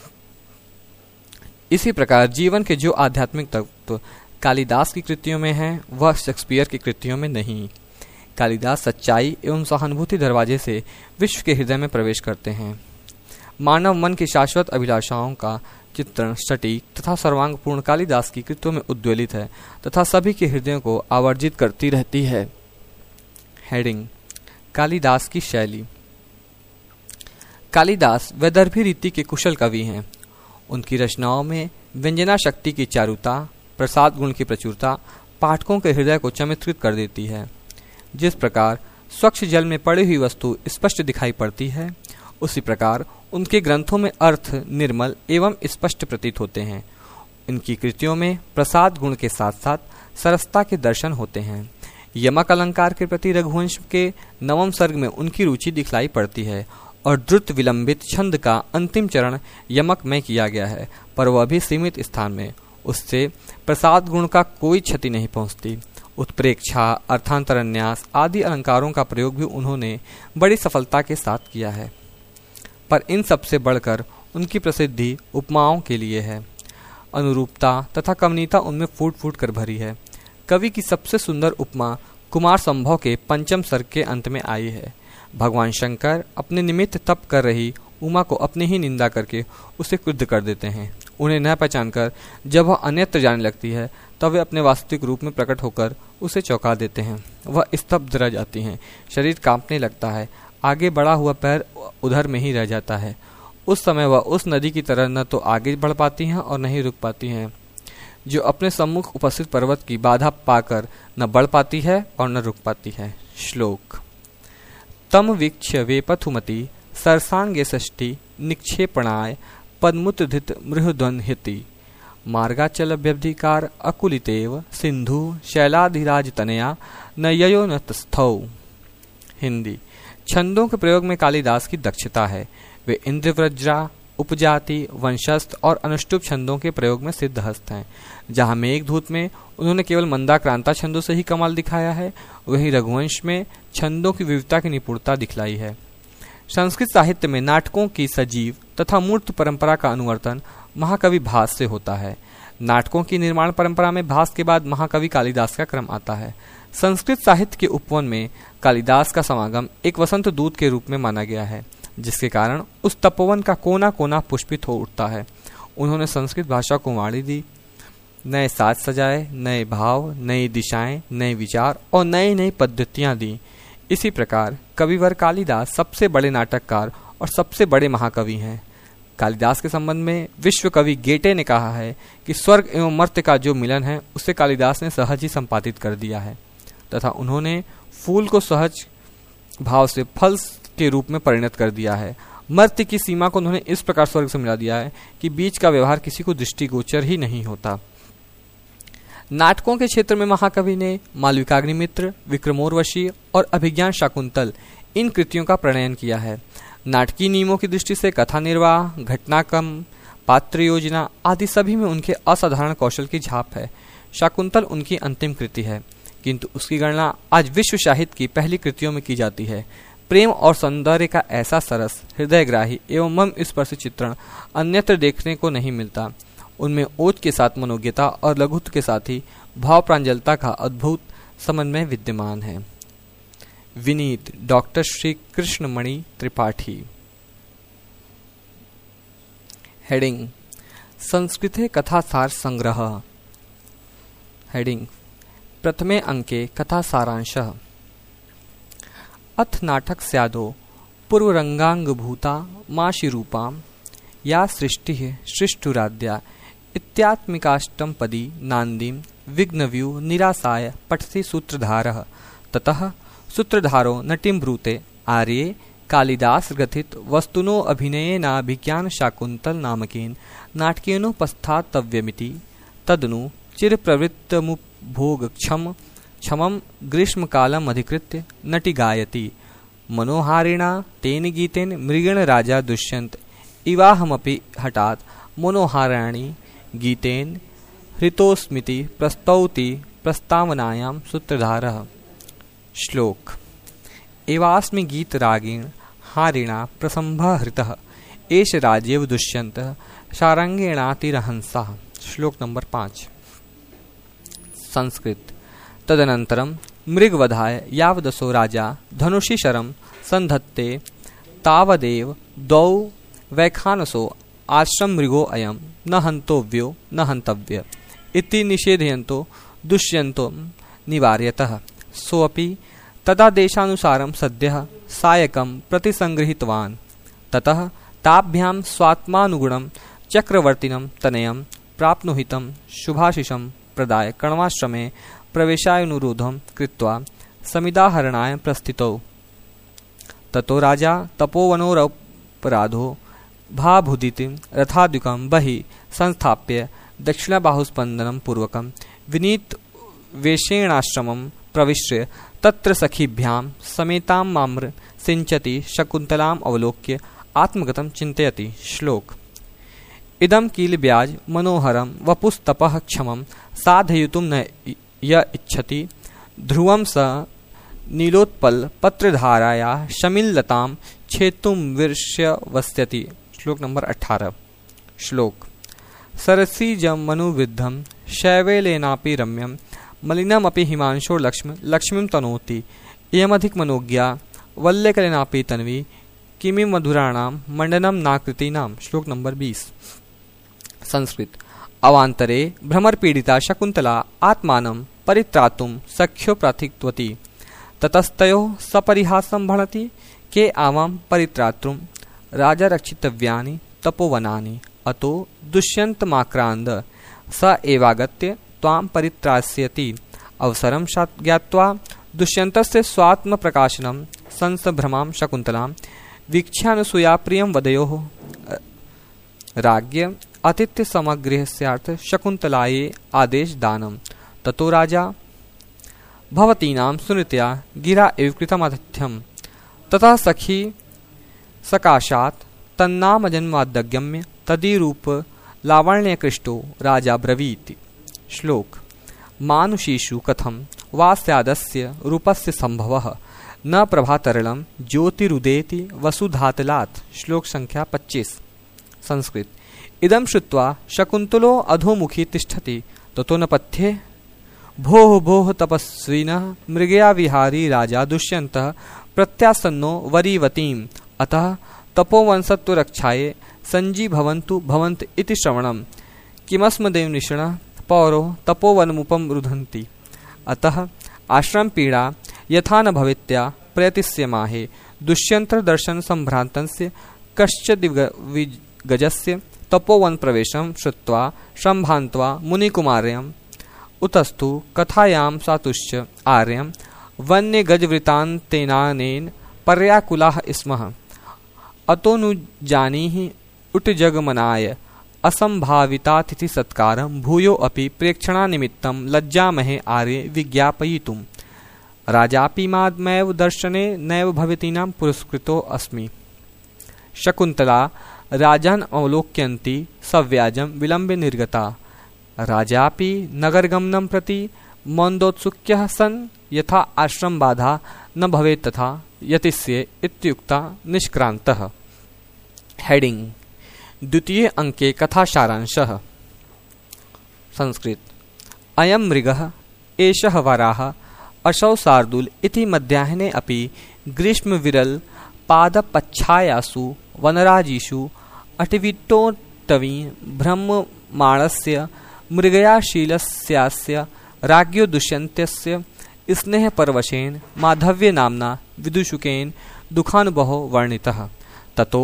इसी प्रकार जीवन के जो आध्यात्मिक तत्व कालिदास की कृतियों में हैं, वह शेक्सपियर की कृतियों में नहीं। कालिदास सच्चाई एवं सहानुभूति दरवाजे से विश्व के हृदय में प्रवेश करते हैं। मानव मन की शाश्वत अभिलाषाओं का चित्रण सटीक तथा सर्वांगपूर्ण कालिदास की कृतियों में उद्वेलित है तथा सभी के हृदयों को आवर्जित करती रहती है। हेडिंग कालिदास की शैली। कालिदास वैदर्भी रीति के कुशल कवि हैं। उनकी रचनाओं में व्यंजना शक्ति की चारुता, प्रसाद गुण की प्रचुरता पाठकों के हृदय को चमत्कृत कर देती है। जिस प्रकार स्वच्छ जल में पड़ी हुई वस्तु स्पष्ट दिखाई पड़ती है, उसी प्रकार उनके ग्रंथों में अर्थ निर्मल एवं स्पष्ट प्रतीत होते हैं। इनकी कृतियों में प्रसाद गुण के साथ साथ सरसता के दर्शन होते हैं। यमक अलंकार के प्रति रघुवंश के नवम सर्ग में उनकी रुचि दिखलाई पड़ती है और द्रुत विलंबित छंद का अंतिम चरण यमक में किया गया है, पर वह भी सीमित स्थान में। उससे प्रसाद गुण का कोई क्षति नहीं पहुंचती। उत्प्रेक्षा, अर्थांतरन्यास आदि अलंकारों का प्रयोग भी उन्होंने बड़ी सफलता के साथ किया है, पर इन सबसे बढ़कर उनकी प्रसिद्धि उपमाओं के लिए है। अनुरूपता तथा कमनीयता उनमें फूट फूट कर भरी है। कवि की सबसे सुंदर उपमा कुमार संभव के पंचम सर्ग के अंत में आई है। भगवान शंकर अपने निमित्त तप कर रही उमा को अपनी ही निंदा करके उसे क्रुद्ध कर देते हैं। उन्हें न पहचानकर जब वह अन्यत्र जाने लगती है, तब वे अपने वास्तविक रूप में प्रकट होकर उसे चौंका देते हैं। वह स्तब्ध रह जाती हैं, शरीर कांपने लगता है, आगे बढ़ा हुआ पैर उधर में ही रह जाता है। उस समय वह उस नदी की तरह न तो आगे बढ़ पाती हैं और न ही रुक पाती हैं, जो अपने सम्मुख उपस्थित पर्वत की बाधा पाकर न बढ़ पाती है और न रुक पाती है। श्लोक। तम वीक्ष्य वेपथुमति सरसांगे षष्ठी निक्षेपणाय पद्मुतधित मृहद्वन्हिति मार्गाचलभ्यधिकार अकुलितेव सिंधु शैलाधिराज तनया न ययो न तस्थौ। हिंदी। छंदों के प्रयोग में कालिदास की दक्षता है। वे इंद्रव्रजा, उपजाति, वंशस्थ और अनुष्टुप छंदों के प्रयोग में सिद्धहस्त हैं। जहाँ मेघदूत में उन्होंने केवल मंदाक्रांता छंदों से ही कमाल दिखाया है, वहीं रघुवंश में छंदों की विविधता की निपुणता दिखलाई है। संस्कृत साहित्य में नाटकों की सजीव तथा मूर्त परंपरा का अनुवर्तन महाकवि भास से होता है। नाटकों की निर्माण परंपरा में भास के बाद महाकवि कालिदास का क्रम आता है। संस्कृत साहित्य के उपवन में कालिदास का समागम एक वसंत दूत के रूप में माना गया है, जिसके कारण उस तपोवन का कोना कोना पुष्पित हो उठता है। उन्होंने संस्कृत भाषा को वाणी दी, नए साज सजाए, नए भाव, नई दिशाएं, नए विचार और नई नई पद्धतियां दी। इसी प्रकार कविवर कालिदास सबसे बड़े नाटककार और सबसे बड़े महाकवि हैं। कालिदास के संबंध में विश्व कवि गेटे ने कहा है कि स्वर्ग एवं मर्त्य का जो मिलन है उसे कालिदास ने सहज ही संपादित कर दिया है, तथा उन्होंने फूल को सहज भाव से फल के रूप में परिणत कर दिया है। मर्त्य की सीमा को उन्होंने इस प्रकार स्वर्ग से मिला दिया है कि बीच का व्यवहार किसी को दृष्टिगोचर ही नहीं होता। नाटकों के क्षेत्र में महाकवि ने मालविकाग्निमित्र, विक्रमोर्वशी और अभिज्ञान शाकुंतल इन कृतियों का प्रणयन किया है। नाटकीय नियमों की दृष्टि से कथा निर्वाह, घटनाक्रम, पात्र योजना आदि सभी में उनके असाधारण कौशल की झाप है। शाकुंतल उनकी अंतिम कृति है, किंतु उसकी गणना आज विश्व साहित्य की पहली कृतियों में की जाती है। प्रेम और सौंदर्य का ऐसा सरस, हृदयग्राही एवं मर्म स्पर्शी चित्रण अन्यत्र देखने को नहीं मिलता। उनमें ओज के साथ मनोज्ञता और लघुत्व के साथ ही भाव प्रांजलता का अद्भुत समन्वय विद्यमान है। विनीत डॉक्टर श्री कृष्णमणि त्रिपाठी। हेडिंग संस्कृते कथासार संग्रह। हेडिंग प्रथमे अंके कथासारांशः। अथ नाटक स्यादो पूर्वरंगांगभूता माशिरूपां या सृष्टिः सृष्टुराद्या इत्यात्मिकाष्टमपदी नांदीं विघ्नव्यू निरासाय पठति सूत्रधारः। ततः सूत्रधारो नटीं ब्रूते आर्ये कालिदास ग्रथित वस्तुनो अभिनयेनाभिज्ञान शाकुंतल नामकेन नाटकेनोपस्थातव्यमिति तदनु चिरप्रवृत्तमुपभोगक्षम क्षमं ग्रीष्मकालम् अधिकृत्य नटी गायति। मनोहारिणा तेन गीतेन मृगेण राजा दुष्यन्त इवाहमपि हठात् मनोहाराणि गीतेन हृतोस्मिति प्रस्तौति प्रस्तावनायां सूत्रधारः। श्लोक। एवास्मि गीतरागेण हारिणा प्रसंभः हृतः एष राजेव दुष्यन्तः शारंगेणातिरहंसः। श्लोक नंबर पाँच। संस्कृत। तदनन्तरं मृगवधाय यावदसो राजा धनुषि शरं संधत्ते तावदेव द्वौ वैखानसो आश्रम मृगो अयं न हन्तव्यो न हन्तव्य इति निषेधयन्तो दुष्यन्तो निवार्यतः। सोऽपि तदादेशानुसारं सद्यः सायकं प्रतिसंगृहीतवान्। ततः ताभ्यां स्वात्मानुगुणं चक्रवर्तिनं तनयं प्राप्नुहितं शुभाशिषं प्रदाय कण्वाश्रमे प्रवेशानुरोधं कृत्वा समिदाहरणाय प्रस्थितौ। ततो राजा तपोवनोरपराधो भाभुदितिं रथाद्युकं बहिः संस्थाप्य दक्षिणबाहुस्पन्दनं पूर्वकं विनीत वेषेणाश्रमं प्रविश्य तत्र सखीभ्यां समेतां माम्र सिंचति शकुन्तलाम् अवलोक्य आत्मगतं चिन्तयति। श्लोक। इदं किल ब्याज मनोहरं वपुस्तपः क्षमं साधयितुं न य इच्छति ध्रुवं स नीलोत्पल पत्रधाराया शमिलतां छेतुं विर्ष्यवस्यति। श्लोक नंबर अठारह। श्लोक। सरसीजं मनुविद्धं शैवेलेनापि रम्यं मलिनमपि हिमांशोर्लक्ष्म लक्ष्मीं तनोति इयमधिक मनोज्ञा वल्लेकलेनापि तन्वी किमि मधुराणां मंडनं नाकृतीनां। श्लोक नंबर बीस। संस्कृत। अवान्तरे भ्रमरपीडिता शकुन्तला आत्मानं परित्रातुं सख्यो प्रार्थितवती। ततस्तयोः सपरिहासं भणति के आवां परित्रातुं राजा रक्षितव्यानि तपोवनानि अतो दुष्यन्तमाक्रान्द स एवागत्य त्वां परित्रास्यति। अवसरं ज्ञात्वा दुष्यन्तस्य स्वात्मप्रकाशनं संसभ्रमां शकुन्तलां वीक्ष्यानुसूया प्रियं वदयोः राज्ञ आतिथ्यसमग्रहस्यार्थ शकुन्तलायै आदेशदानं। ततो राजा भवतीनां सुनीत्या गिरा एव कृतमातिथ्यं। ततः सखी सकाशात् तन्नामजन्माद्यगम्य तदीरूप लावण्यकृष्टो राजा ब्रवीति। श्लोक मानुषीषु कथं वा स्यादस्य रूपस्य संभवः न प्रभातरलं ज्योतिरुदेति वसुधातलात्। श्लोक संख्या पच्चीस। संस्कृत इदं श्रुत्वा शकुन्तलो अधोमुखी तिष्ठति ततो न पथ्ये। भोः भोः तपस्विनः मृगया विहारी राजा दुष्यन्तः प्रत्यासन्नो वरीवतीम् अतः तपोवंशत्वरक्षायै सञ्जीभवन्तु भवन्त इति श्रवणं। किमस्मदेव निषणः पौरो तपोवनमुपं रुधन्ति। अतः आश्रमपीडा यथा न भवेत्या प्रयतिष्यमाहे। दुष्यन्तदर्शनसम्भ्रान्तस्य कश्चिद्गजस्य तपोवनप्रवेशं श्रुत्वा सम्भान्त्वा मुनिकुमार्यम् उतस्तु कथायां सातुश्च आर्यं वन्यगजवृतान्तेनानेन पर्याकुलाः स्मः। अतो नु जानीहि उट्जगमनाय असंभावितातिथिसत्कारं भूयो अपि प्रेक्षणानिमित्तं लज्जामहे आर्ये विज्ञापयितुं। राजापि माद्मैव दर्शने नैव भवतीनां पुरस्कृतो अस्मि। शकुन्तला राजान् अवलोक्यन्ती सव्याजं विलम्बे निर्गता। राजापि नगरगमनं प्रति मन्दोत्सुक्यः सन् यथा आश्रमबाधा न भवेत् तथा यतिष्ये इत्युक्ता निष्क्रान्तः। हेडिंग द्वितीय अंके कथा सारांशः। संस्कृत अयं मृगः एषः वराह असौ शार्दूल इति मध्याह्ने अपि ग्रीष्मविरल पादपच्छायासु वनराजीषु अटवीटोटवी भ्रममाणस्य मृगयाशीलस्यास्य राज्ञो दुष्यन्तस्य स्नेहपरवशेन माधव्यनाम्ना विदूषकेन दुःखानुभवो वर्णितः। ततो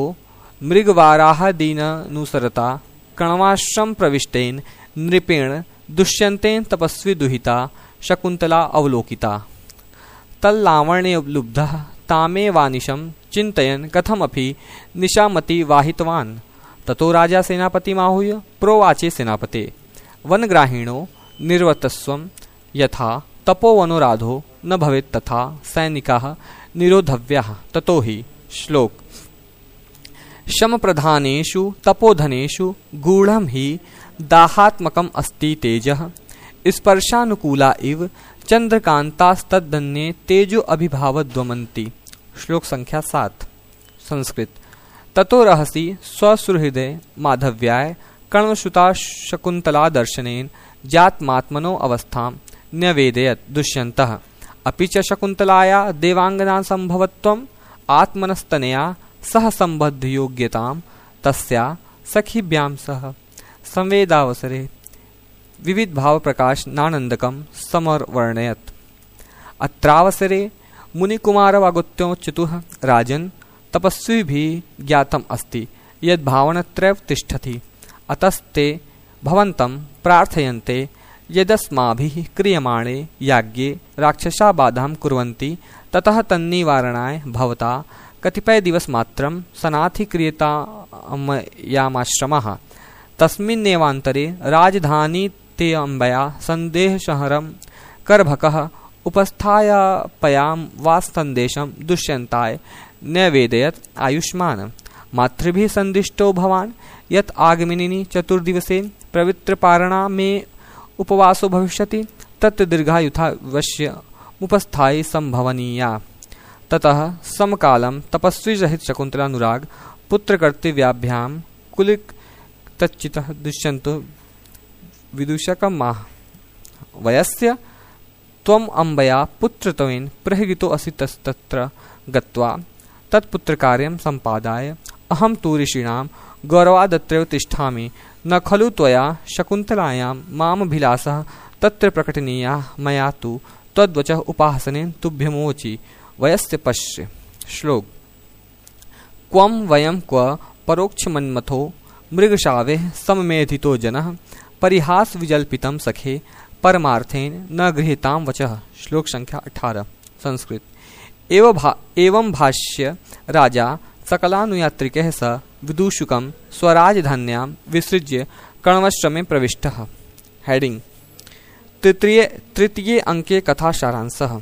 मृगवाराहदीनानुसरता कण्वाश्रम प्रविष्टेन नृपेण दुष्यन्तेन तपस्वी दुहिता शकुन्तला अवलोकिता। तल्लावण्यलुब्धः तामेवानिशं चिन्तयन् कथमपि निशामति वाहितवान्। ततो राजा सेनापतिमाहूय प्रोवाचे सेनापते वनग्राहिणो निर्वर्तस्वं यथा तपोवनोराधो न भवेत् तथा सैनिकाः निरोधव्याः। ततो हि श्लोक शमप्रधानेषु तपोधनेषु गूढ़ं हि दाहात्मकम् अस्ति तेजः स्पर्शानुकूला इव चंद्रकांतास्तद्दन्ये तेजो अभिभावद्वमन्ति। श्लोक संख्या सात। संस्कृत ततो रहसि स्वसुहृदय माधव्याय कण्वश्रुता शकुन्तला दर्शनेन जातमात्मनो अवस्थां न्यवेदयत् दुष्यन्तः। अपि च शकुन्तलाया देवांगना संभवत्वम् आत्मनस्तनया सह संबद्धयोग्यतां तस्या सखीभ्यां सह संवेदावसरे विविध भाव प्रकाश नानंदकं समवर्णयत्। अत्रावसरे मुनिकुमारवागुत्योच्युतः राजन् तपस्विभिः ज्ञातम् अस्ति यद् भावनत्रैव तिष्ठति। अतस्ते भवन्तं प्रार्थयन्ते यदस्माभिः क्रियमाणे याज्ञे राक्षसा बाधां कुर्वन्ति ततः तन्निवारणाय भवता कतिपय दिवस मात्रं सनाथि क्रियतामयामाश्रमः। तस्मिन्नेवान्तरे राजधानी ते अम्बया सन्देहशहरं करभकः उपस्थायापयां वा सन्देशं दुष्यन्ताय न्यवेदयत् आयुष्मान्। मातृभिः सन्दिष्टो भवान् यत् आगमिनी चतुर्दिवसे पवित्रपारणा मे उपवासो भविष्यति तत् दीर्घायुथावश्य उपस्थायी संभवनीया। ततः समकालं तपस्वी सहित शकुन्तलानुराग पुत्रकर्तव्याभ्यां कुलिक तच्चितः दुष्यन्तो विदूषकमाह वयस्य त्वम् अम्बया पुत्रत्वेन प्रहितो असि तस्तत्र गत्वा तत्पुत्रकार्यं सम्पादाय अहं तु ऋषीणां गौरवादत्रैव तिष्ठामि। न खलु त्वया शकुन्तलायां मामभिलाषः तत्र प्रकटनीयः मया तु त्वद्वचः उपासनेन तुभ्यमोचि वयस्य पश्य। श्लोक क्वं वयं क्व परोक्षमन्मथो मृगशावेः सममेधितो जनः परिहास विजल्पितं सखे परमार्थेन न गृहीतां वचः। श्लोक संख्या अठारह। संस्कृत। एवं भा एवं भाष्य राजा सकलानुयात्रिकैः सह विदूषकं स्वराजधान्यां विसृज्य कण्वश्रमे प्रविष्टः। हेडिंग तृतीय तृतीये अंके कथा सारांशः।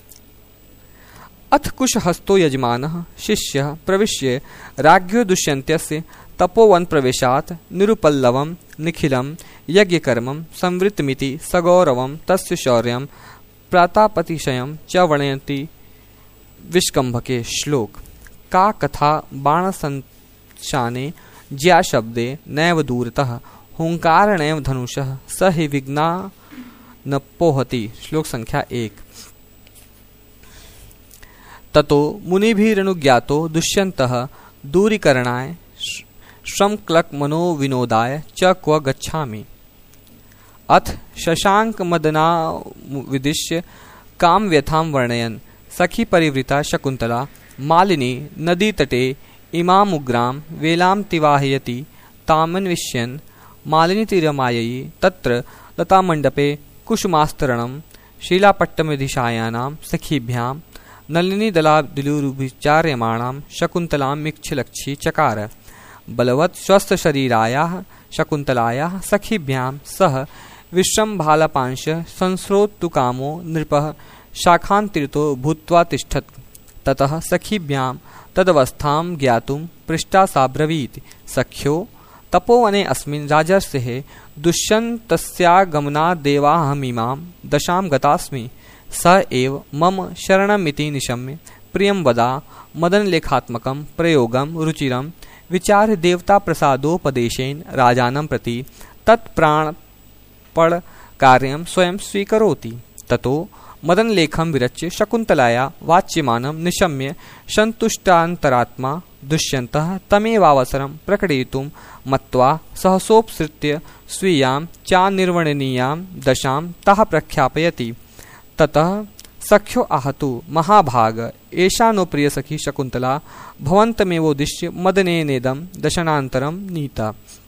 अथ कुशहस्तो यजमानः शिष्यः प्रविश्य राज्ञो दुष्यन्तस्य तपोवन प्रवेशात् निरुपल्लवं निखिलं यज्ञकर्मं संवृत्तमिति सगौरवं तस्य शौर्यं प्रातापतिशयं च वर्णयति विष्कम्भके। श्लोक का कथा बाणसंशाने ज्या शब्दे नैव दूरतः हुंकारणैव धनुषः स हि विघ्ना न पोहति। श्लोक संख्या एक। ततो मुनिभिरनुज्ञातो दुष्यन्तः दूरीकरणाय श्रमक्लक मनोविनोदाय च क्व गच्छामि। अथ शशांक मदना विदिश्य काम व्यथां वर्णयन् सखी परिवृता शकुन्तला मालिनी नदी तटे इमामुग्रां वेलां तिवाहयति तामन्विष्यन् मालिनीतीरमाययी तत्र लतामण्डपे कुसुमास्तरणं शीलापट्टमधिशायानां सखीभ्यां नलिनीदलादिलुरुभिचार्यमाणां शकुन्तलां मीक्षलक्षी चकार। बलवत् स्वस्थशरीरायाः शकुन्तलायाः सखीभ्यां सह विश्रम्भालापांश संस्रोतुकामो नृपः शाखान्तिरितो भूत्वा तिष्ठत्। ततः सखीभ्यां तदवस्थां ज्ञातुं पृष्टा सा ब्रवीत्। सख्यो तपोवने अस्मिन् राजर्षेः दुष्यन्तस्यागमनादेवाहमिमां दशां गतास्मि। स एव मम शरणमिति निशम्य प्रियं वदा मदनलेखात्मकं प्रयोगं रुचिरं विचार्य देवताप्रसादोपदेशेन राजानं प्रति तत्प्राणपणकार्यं स्वयं स्वीकरोति। ततो मदनलेखं विरच्य शकुन्तलाया वाच्यमानं निशम्य सन्तुष्टान्तरात्मा दुष्यन्तः तमेवावसरं प्रकटयितुं मत्वा सहसोपसृत्य स्वीयां चानिर्वर्णनीयां दशां तः प्रख्यापयति। ततः सख्यो आहतु महाभाग एषा नो प्रियसखी शकुन्तला भवन्तमेवोद्दिश्य मदनेनेदं दशनान्तरं नीता।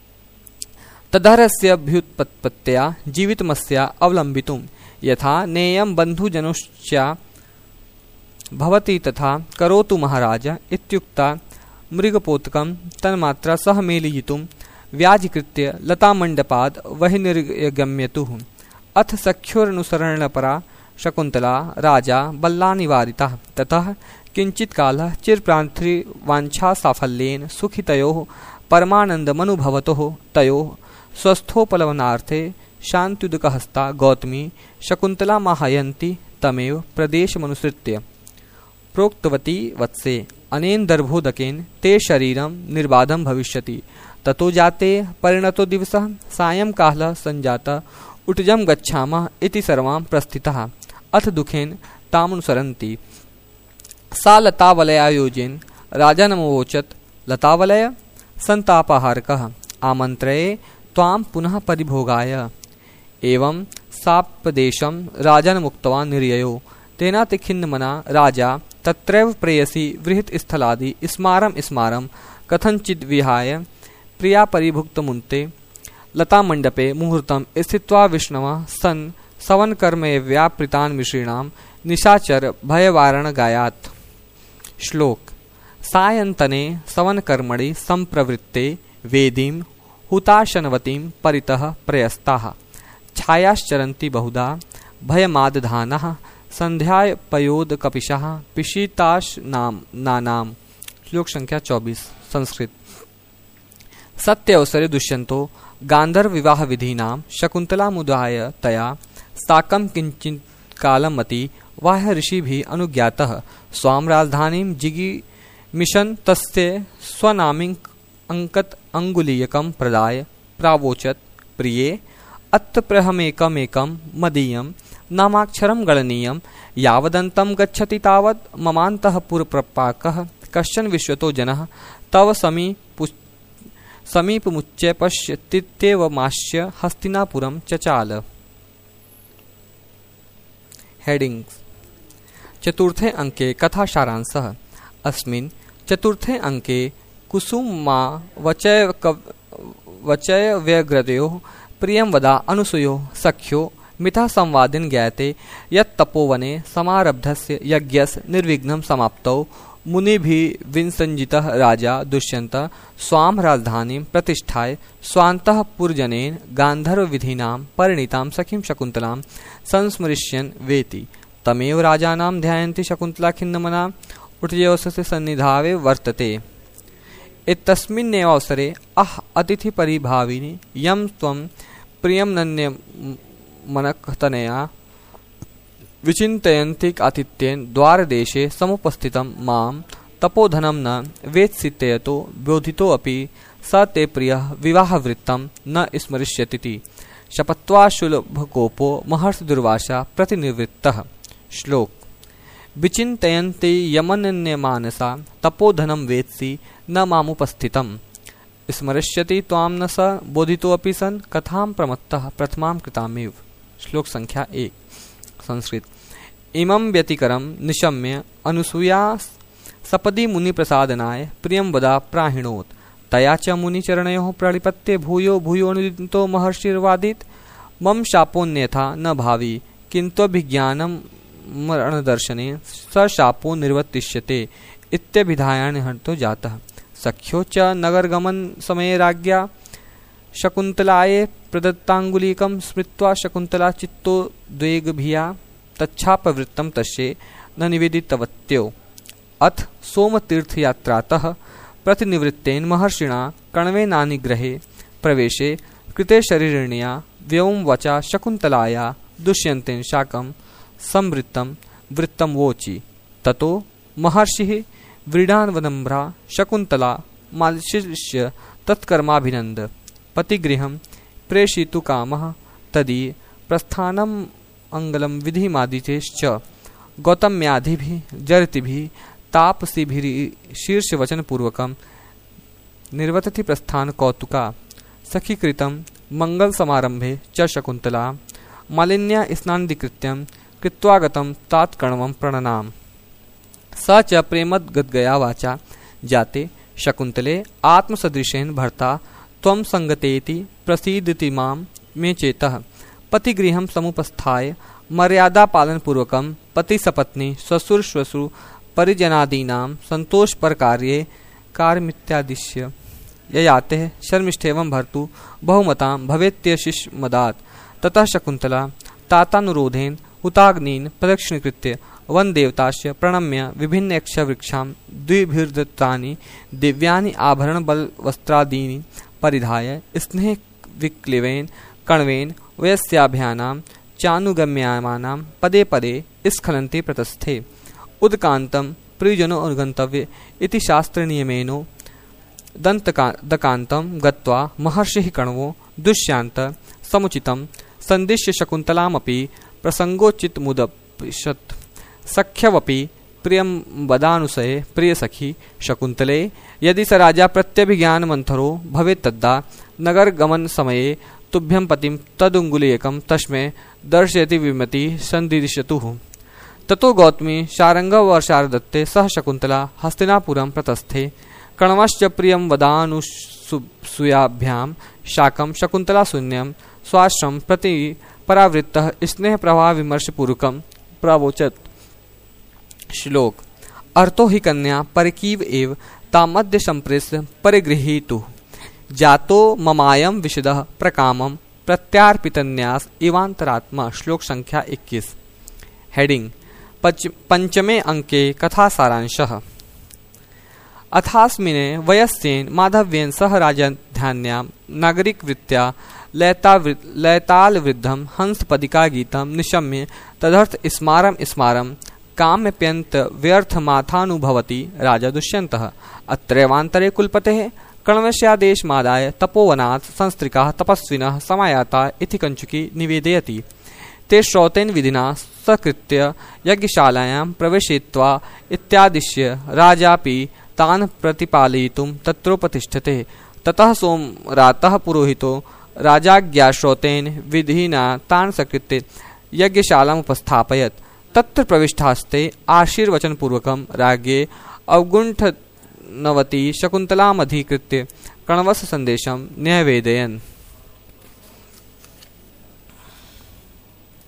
तदर्हस्यभ्युत्पत्त्या जीवितमस्या अवलम्बितुं यथा नेयं बन्धुजनुश्चा भवति तथा करोतु महाराज इत्युक्ता मृगपोतकं तन्मात्रा सह मेलयितुं व्याजीकृत्य लतामण्डपाद् बहिर्निर्गम्यतुः। अथ सख्योरनुसरणपरा शकुन्तला राजा बल्लानिवारितः। ततः किञ्चित् कालः चिरप्रार्थिवाञ्छा साफल्येन सुखितयोः परमानन्दमनुभवतोः तयोः स्वस्थोपलवनार्थे शान्त्युदकहस्ता गौतमी शकुन्तला माहयन्ती तमेव प्रदेशमनुसृत्य प्रोक्तवती वत्से अनेन दर्भोदकेन ते शरीरं निर्बाधं भविष्यति। ततो जाते परिणतो दिवसः सायंकालः सञ्जातः उटजं गच्छामः इति सर्वां प्रस्थितः। अथ दुखेन तामनुसरन्ति। सा लतावलयायोजेन राजानमवोचत् लतावलय संतापहारकः आमन्त्रये त्वां पुनः परिभोगाय। एवं सापदेशं राजानमुक्तवान् निर्ययो। तेनातिखिन्नमना राजा तत्रैव प्रेयसी विहितस्थलादि स्मारं स्मारं कथञ्चिद् विहाय प्रिया परिभुक्तमुन्ते लतामण्डपे मुहूर्तं स्थित्वा विष्णवः सन् सवनकर्मे व्यापृतान् मिश्रीणां निशाचर भयवारण गायात्। श्लोक सायन्तने सवनकर्मणि सम्प्रवृत्ते वेदीं हुताशनवतीं परितः प्रयस्ताः छायाश्चरन्ति बहुधा भयमादधानः संध्यापयोदकपिशः पिशीताशनाम नानाम। श्लोक संख्या चौबीस संस्कृत। सत्यवसरे दुष्यन्तो गान्धर्व विवाह विधिनां शकुन्तलामुदाय तया साकं किञ्चित् कालमति बाह्य ऋषिभिः अनुज्ञातः स्वां राजधानीं जिगीमिषन् तस्य स्वनामिं अंकत अंगुलीयकं प्रदाय प्रावोचत् प्रिये अत्प्रहमेकमेकं मदीयं नामाक्षरं गणनीयं यावदन्तं गच्छति तावत् ममान्तःपुरप्रपाकः कश्चन विश्वतो जनः तव समीपु समीपमुच्च पश्यतीत्येवमास्य हस्तिनापुरं चचाल। हेडिंग्स। चतुर्थे अंके कथा सारांशः। अस्मिन् चतुर्थे अंके कुसुमा वचय वचय व्यग्रतयोः प्रियं वदा अनुसूयो सख्यो मिथः संवादेन ज्ञायते यत् तपोवने समारब्धस्य यज्ञस्य निर्विघ्नं समाप्तौ मुनिभिः विसञ्जितः राजा दुष्यन्तः स्वां राजधानीं प्रतिष्ठाय स्वान्तःपुरजनेन गान्धर्वविधिनां परिणीतां सखीं शकुन्तलां संस्मरिष्यन् वेति। तमेव राजानां ध्यायन्ति शकुन्तला खिन्नमना उठजयोस्तस्य सन्निधावे वर्तते। एतस्मिन्नेवावसरे अह अतिथिपरिभाविनी यं त्वं प्रियमनन्यमनकतनया विचिन्तयन्ति आतिथ्येन द्वारदेशे समुपस्थितं मां तपोधनं न वेत्सित्यतो बोधितोऽपि स ते प्रियः विवाहवृत्तं न स्मरिष्यतीति शपत्वा शुलभकोपो महर्षि दुर्वासा प्रतिनिवृत्तः। श्लोक विचिन्तयन्ति यमनन्यमानसा तपोधनं वेत्सि न मामुपस्थितं स्मरिष्यति त्वां न स बोधितोऽपि सन् कथां प्रमत्तः प्रथमां कृतामेव। श्लोक संख्या एक। संस्कृत। इमं व्यतिकरं निशम्य अनुसूया सपदि मुनिप्रसादनाय प्रियं वदा प्राहिणोत्। तया च मुनिचरणयोः प्रणिपत्य भूयो भूयो निदितो महर्षिर्वादित मम शापोन्यथा न भावी किन्तुभिज्ञानं मरणदर्शने स शापो निर्वर्तिष्यते इत्यभिधायान् हर्तो जातः। सख्यो च नगरगमन समये राज्ञा शकुन्तलायै प्रदत्ताङ्गुलीकं स्मृत्वा शकुन्तला चित्तोद्वेगभिया तच्छापवृत्तं तस्यै न निवेदितवत्यो। अथ सोमतीर्थयात्रातः प्रतिनिवृत्तेन महर्षिणा कण्वेनानिग्रहे प्रवेशे कृते शरीरिण्या व्योमवचा शकुन्तलाया दुष्यन्तेन शाकं संवृत्तं वृत्तं वोचि। ततो महर्षिः व्रीडान्वनम्रा शकुन्तला मालिशिष्य तत्कर्माभिनन्द पतिगृहं प्रेषयितु कामः तदीय प्रस्थानम् अंगलं विधिमादितेश्च गौतम्यादिभिः जरतिभिः तापसीभिः शीर्षवचनपूर्वकं निर्वर्तति प्रस्थान कौतुका। सखीकृतं मंगल समारंभे च शकुन्तला मालिन्या स्नानादिकृत्यं कृत्वा गतं तात्कर्मं प्रणनाम। स च प्रेमद्गद्गया वाचा जाते शकुन्तले आत्मसदृशेन भर्ता त्वं संगतेति प्रसीदति मां मे चेतः। पतिगृहं समुपस्थाय मर्यादापालनपूर्वकं पतिसपत्नी श्वशुर श्वशुर परिजनादीनां संतोषपरकार्ये कार्यमित्यादिश्य ययाते शर्मिष्ठेवं भर्तु बहुमतां भवेत्यशिष्मदात्। ततः शकुन्तला तातानुरोधेन हुताग्नीन् प्रदक्षिणीकृत्य वनदेवताश्च प्रणम्य विभिन्नयक्षवृक्षां द्विभिर्दत्तानि दिव्यानि आभरणबलवस्त्रादीनि परिधाय स्नेहविक्लिवेन कण्वेन वयस्याभ्यानां चानुगम्यमानां पदे पदे स्खलन्ति प्रतस्थे। उदकान्तं प्रियजनो अनुगन्तव्य इति शास्त्रनियमेनो दन्तकान्तं गत्वा महर्षिः कण्वो दुष्यन्त समुचितं सन्दिश्य शकुन्तलामपि प्रसङ्गोचितमुदपिषत्। सख्यवपि प्रियं वदानुसये प्रियसखी शकुन्तले यदि स राजा प्रत्यभिज्ञानमन्थरो भवेत् तद्दा नगरगमन समये तुभ्यं पतिं तदुङ्गुलीयकं तस्मै दर्शयति विमति सन्दिदिशतुः। ततो गौतमी शारङ्गवर्षारदत्ते सह शकुन्तला हस्तिनापुरं प्रतस्थे। कण्वश्च प्रियं वदानुसूयाभ्यां शाकं शकुन्तला शून्यं स्वाश्रमं प्रति परावृत्तः स्नेहप्रभाविमर्शपूर्वकं प्रावोचत्। श्लोक अर्थो हि कन्या परिकीव एव तामद्य संप्रेष्य परिगृहीतुः। जातो ममायं विशदः प्रकामं प्रत्यार्पितन्यास इवांतरात्मा। श्लोक संख्या इक्कीस। हेडिंग पंचमे अंके कथा सारांशः। अथास्मिने वयस्येन माधव्येन सह राजधान्यां नागरिकवृत्त्या लयतालवृद्धं हंसपदिका गीतं निशम्य तदर्थ स्मारं स्मारं काम्यप्यन्त व्यर्थमाथानुभवति राजा दुष्यन्तः। अत्रैवान्तरे कुलपतेः कण्वस्यादेशमादाय तपोवनात् संस्त्रिकाः तपस्विनः समायाता इति कञ्चुकी निवेदयति। ते श्रौतेन विधिना सकृत्य यज्ञशालायां प्रवेशयित्वा इत्यादिश्य राजापि तान् प्रतिपालयितुं तत्रोपतिष्ठते। ततः सोमरातः पुरोहितो राजाज्ञाश्रौतेन विधिना तान् सकृत्य यज्ञशालामुपस्थापयत्। तत्र प्रविष्टास्ते आशीर्वचनपूर्वकं राज्ञे अवगुण्ठनवती शकुन्तलामधिकृत्य कण्वस्य सन्देशं न्यवेदयन्।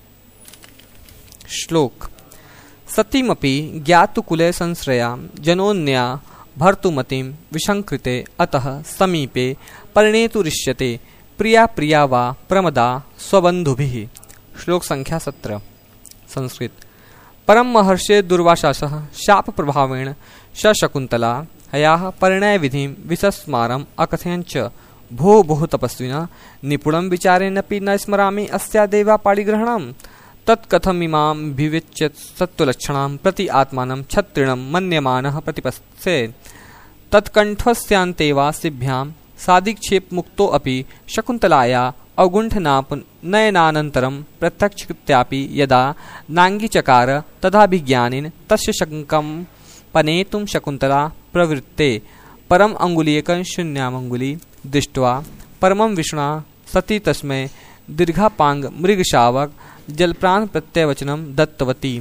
श्लोक सतीमपि ज्ञातुकुले संश्रया जनोन्या भर्तुमतिं विशंकृते अतः समीपे परिणेतुरिष्यते प्रिया प्रिया वा प्रमदा स्वबंधुभिः। श्लोक संख्या सत्रह। संस्कृत। परम महर्षे दुर्वासासः शाप प्रभावेण स शकुन्तला हयाः परिणय विधिं विसस्मारम् अकथयञ्च भो भो तपस्विना निपुणं विचारेणपि न स्मरामि अस्या देवा पाणिग्रहणम् तत्कथमिमां विविच्य सत्त्वलक्षणां प्रति आत्मानं क्षत्रिणं मन्यमानः प्रतिपत्से तत्कण्ठस्यान्ते वा सिभ्यां साधिक्षेपमुक्तो अपि शकुन्तलाया अवगुण्ठनाप नयनानन्तरं प्रत्यक्षकृत्यापि यदा नाङ्गीचकार तदाभिज्ञानेन तस्य शङ्कं पनेतुं शकुन्तला प्रवृत्ते परम अङ्गुलीयकं शून्यामङ्गुली दृष्ट्वा परमं विष्णुना सती तस्मै दीर्घापाङ्ग मृगशावक जलप्राण प्रत्यवचनं दत्तवती।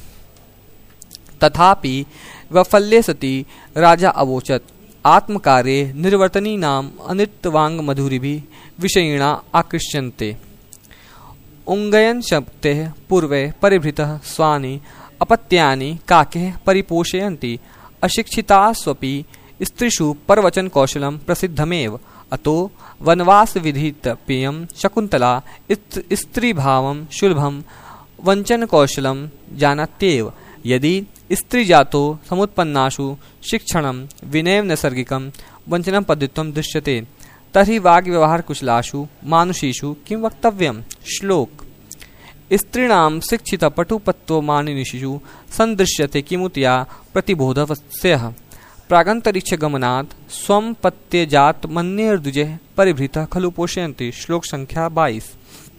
तथापि वैफल्ये सति राजा अवोचत् आत्मकार्ये निर्वर्तनीनाम् अनित्यवाङ्ग मधुरिभिः विषयिणा आकृष्यन्ते। उङ्गयन् शक्तेः पूर्वे परिभृतः स्वानि अपत्यानि काकेः परिपोषयन्ति अशिक्षितास्वपि स्त्रीषु परवचन कौशलं प्रसिद्धमेव अतो वनवास विधितप्ययं शकुन्तला स्त्रीभावं सुलभं वञ्चन कौशलं जानात्येव। यदि स्त्रीजातो समुत्पन्नासु शिक्षणं विनयं नैसर्गिकं वञ्चनं पद्धतित्वं दृश्यते तर्हि वाग्व्यवहारकुशलासु मानुषीषु किं वक्तव्यं। श्लोक स्त्रीणां शिक्षितपटुपत्वमानिनिषु सन्दृश्यते किमुतया प्रतिबोधवस्यः प्रागन्तरिक्षगमनात् स्वं पत्यजात मन्येर्द्विजः परिभृतः खलु पोषयन्ति। श्लोक संख्या बाईस।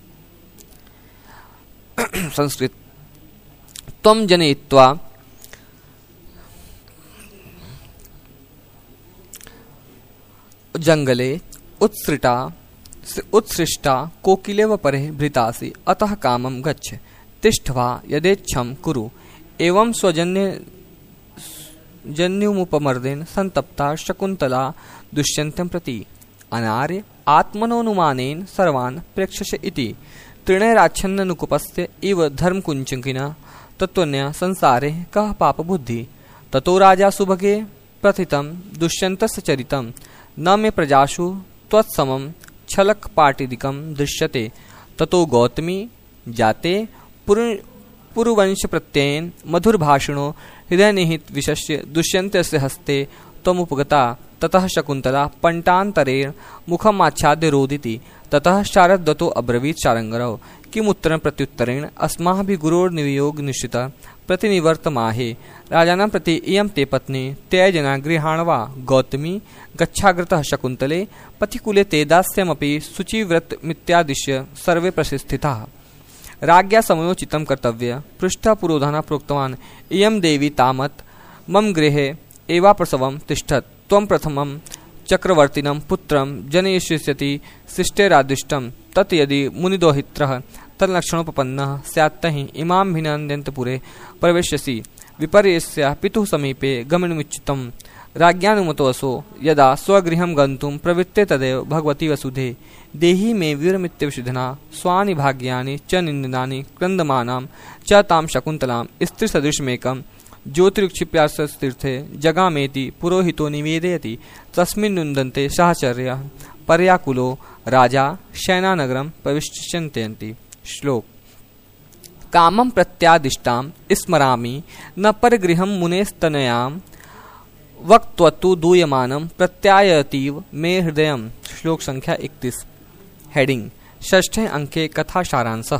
संस्कृत। त्वं जनयित्वा जंगले उत्सृता उत्सृष्टा कोकिलेव परे भृतासि अतः कामं गच्छ तिष्ठवा यदेच्छं कुरु। एवं स्वजन्य जन्युमुपमर्देन संतप्ता शकुन्तला दुष्यन्तं प्रति अनार्य आत्मनोनुमानेन सर्वान् प्रेक्षसे इति तृणैराच्छन्ननुकुपस्य इव धर्मकुञ्चिकिनः तत्त्वन्या संसारे कः पापबुद्धि। ततो राजा सुभगे प्रथितं दुष्यन्तस्य चरितं न मे प्रजासु त्वत्समं छलकपाटिदिकं दृश्यते। ततो गौतमी जाते पुरुवंशप्रत्ययेन मधुरभाषिणो हृदयनिहित विषस्य दुष्यन्तस्य हस्ते त्वमुपगता। ततः शकुन्तला पण्टान्तरेण मुखमाच्छाद्य रोदिति। ततः शारदत्तो अब्रवीत् शार्ङ्गरौ किमुत्तरं प्रत्युत्तरेण अस्माभिः गुरोर्निवियोग निश्चितः प्रतिनिवर्तमाहे। राजानं प्रति इयं ते पत्नी त्यजना गृहाण वा। गौतमी गच्छाग्रतः शकुन्तले पथिकुले ते दास्यमपि शुचिव्रतमित्यादिश्य सर्वे प्रसिद्धिताः। राज्ञा समयोचितं कर्तव्य पृष्ठः पुरोधानः प्रोक्तवान् इयं देवी तामत् मम गृहे एवाप्रसवं तिष्ठत् त्वं प्रथमं चक्रवर्तिनं पुत्रं जनयिष्यति शिष्टेरादिष्टं तत् यदि मुनिदौहित्रः तल्लक्षणोपपन्नः स्यात् तर्हि इमां भिनन्द्यन्तपुरे प्रवेश्यसि विपर्यस्य पितुः समीपे गमनमुचितं। राज्ञानुमतोऽसो यदा स्वगृहं गन्तुं प्रवृत्ते तदेव भगवती वसुधे देहि मे वीरमित्यविषुधना स्वानि भाग्यानि च निन्दनानि क्रन्दमानां च तां शकुन्तलां स्त्रीसदृशमेकं ज्योतिरुक्षिप्यासतीर्थे जगामेति पुरोहितो निवेदयति तस्मिन्नुन्दन्ते सहचर्यः पर्याकुलो राजा शयनानगरं प्रविश्यन्ति। श्लोक कामं प्रत्यादिष्टां स्मरामि न परगृहं मुनेस्तनयां वक्त्वतु दूयमानं प्रत्यायतीव मे हृदयम्। श्लोक संख्या इकतीस। हेडिंग षष्ठे अंके कथा सारांशः।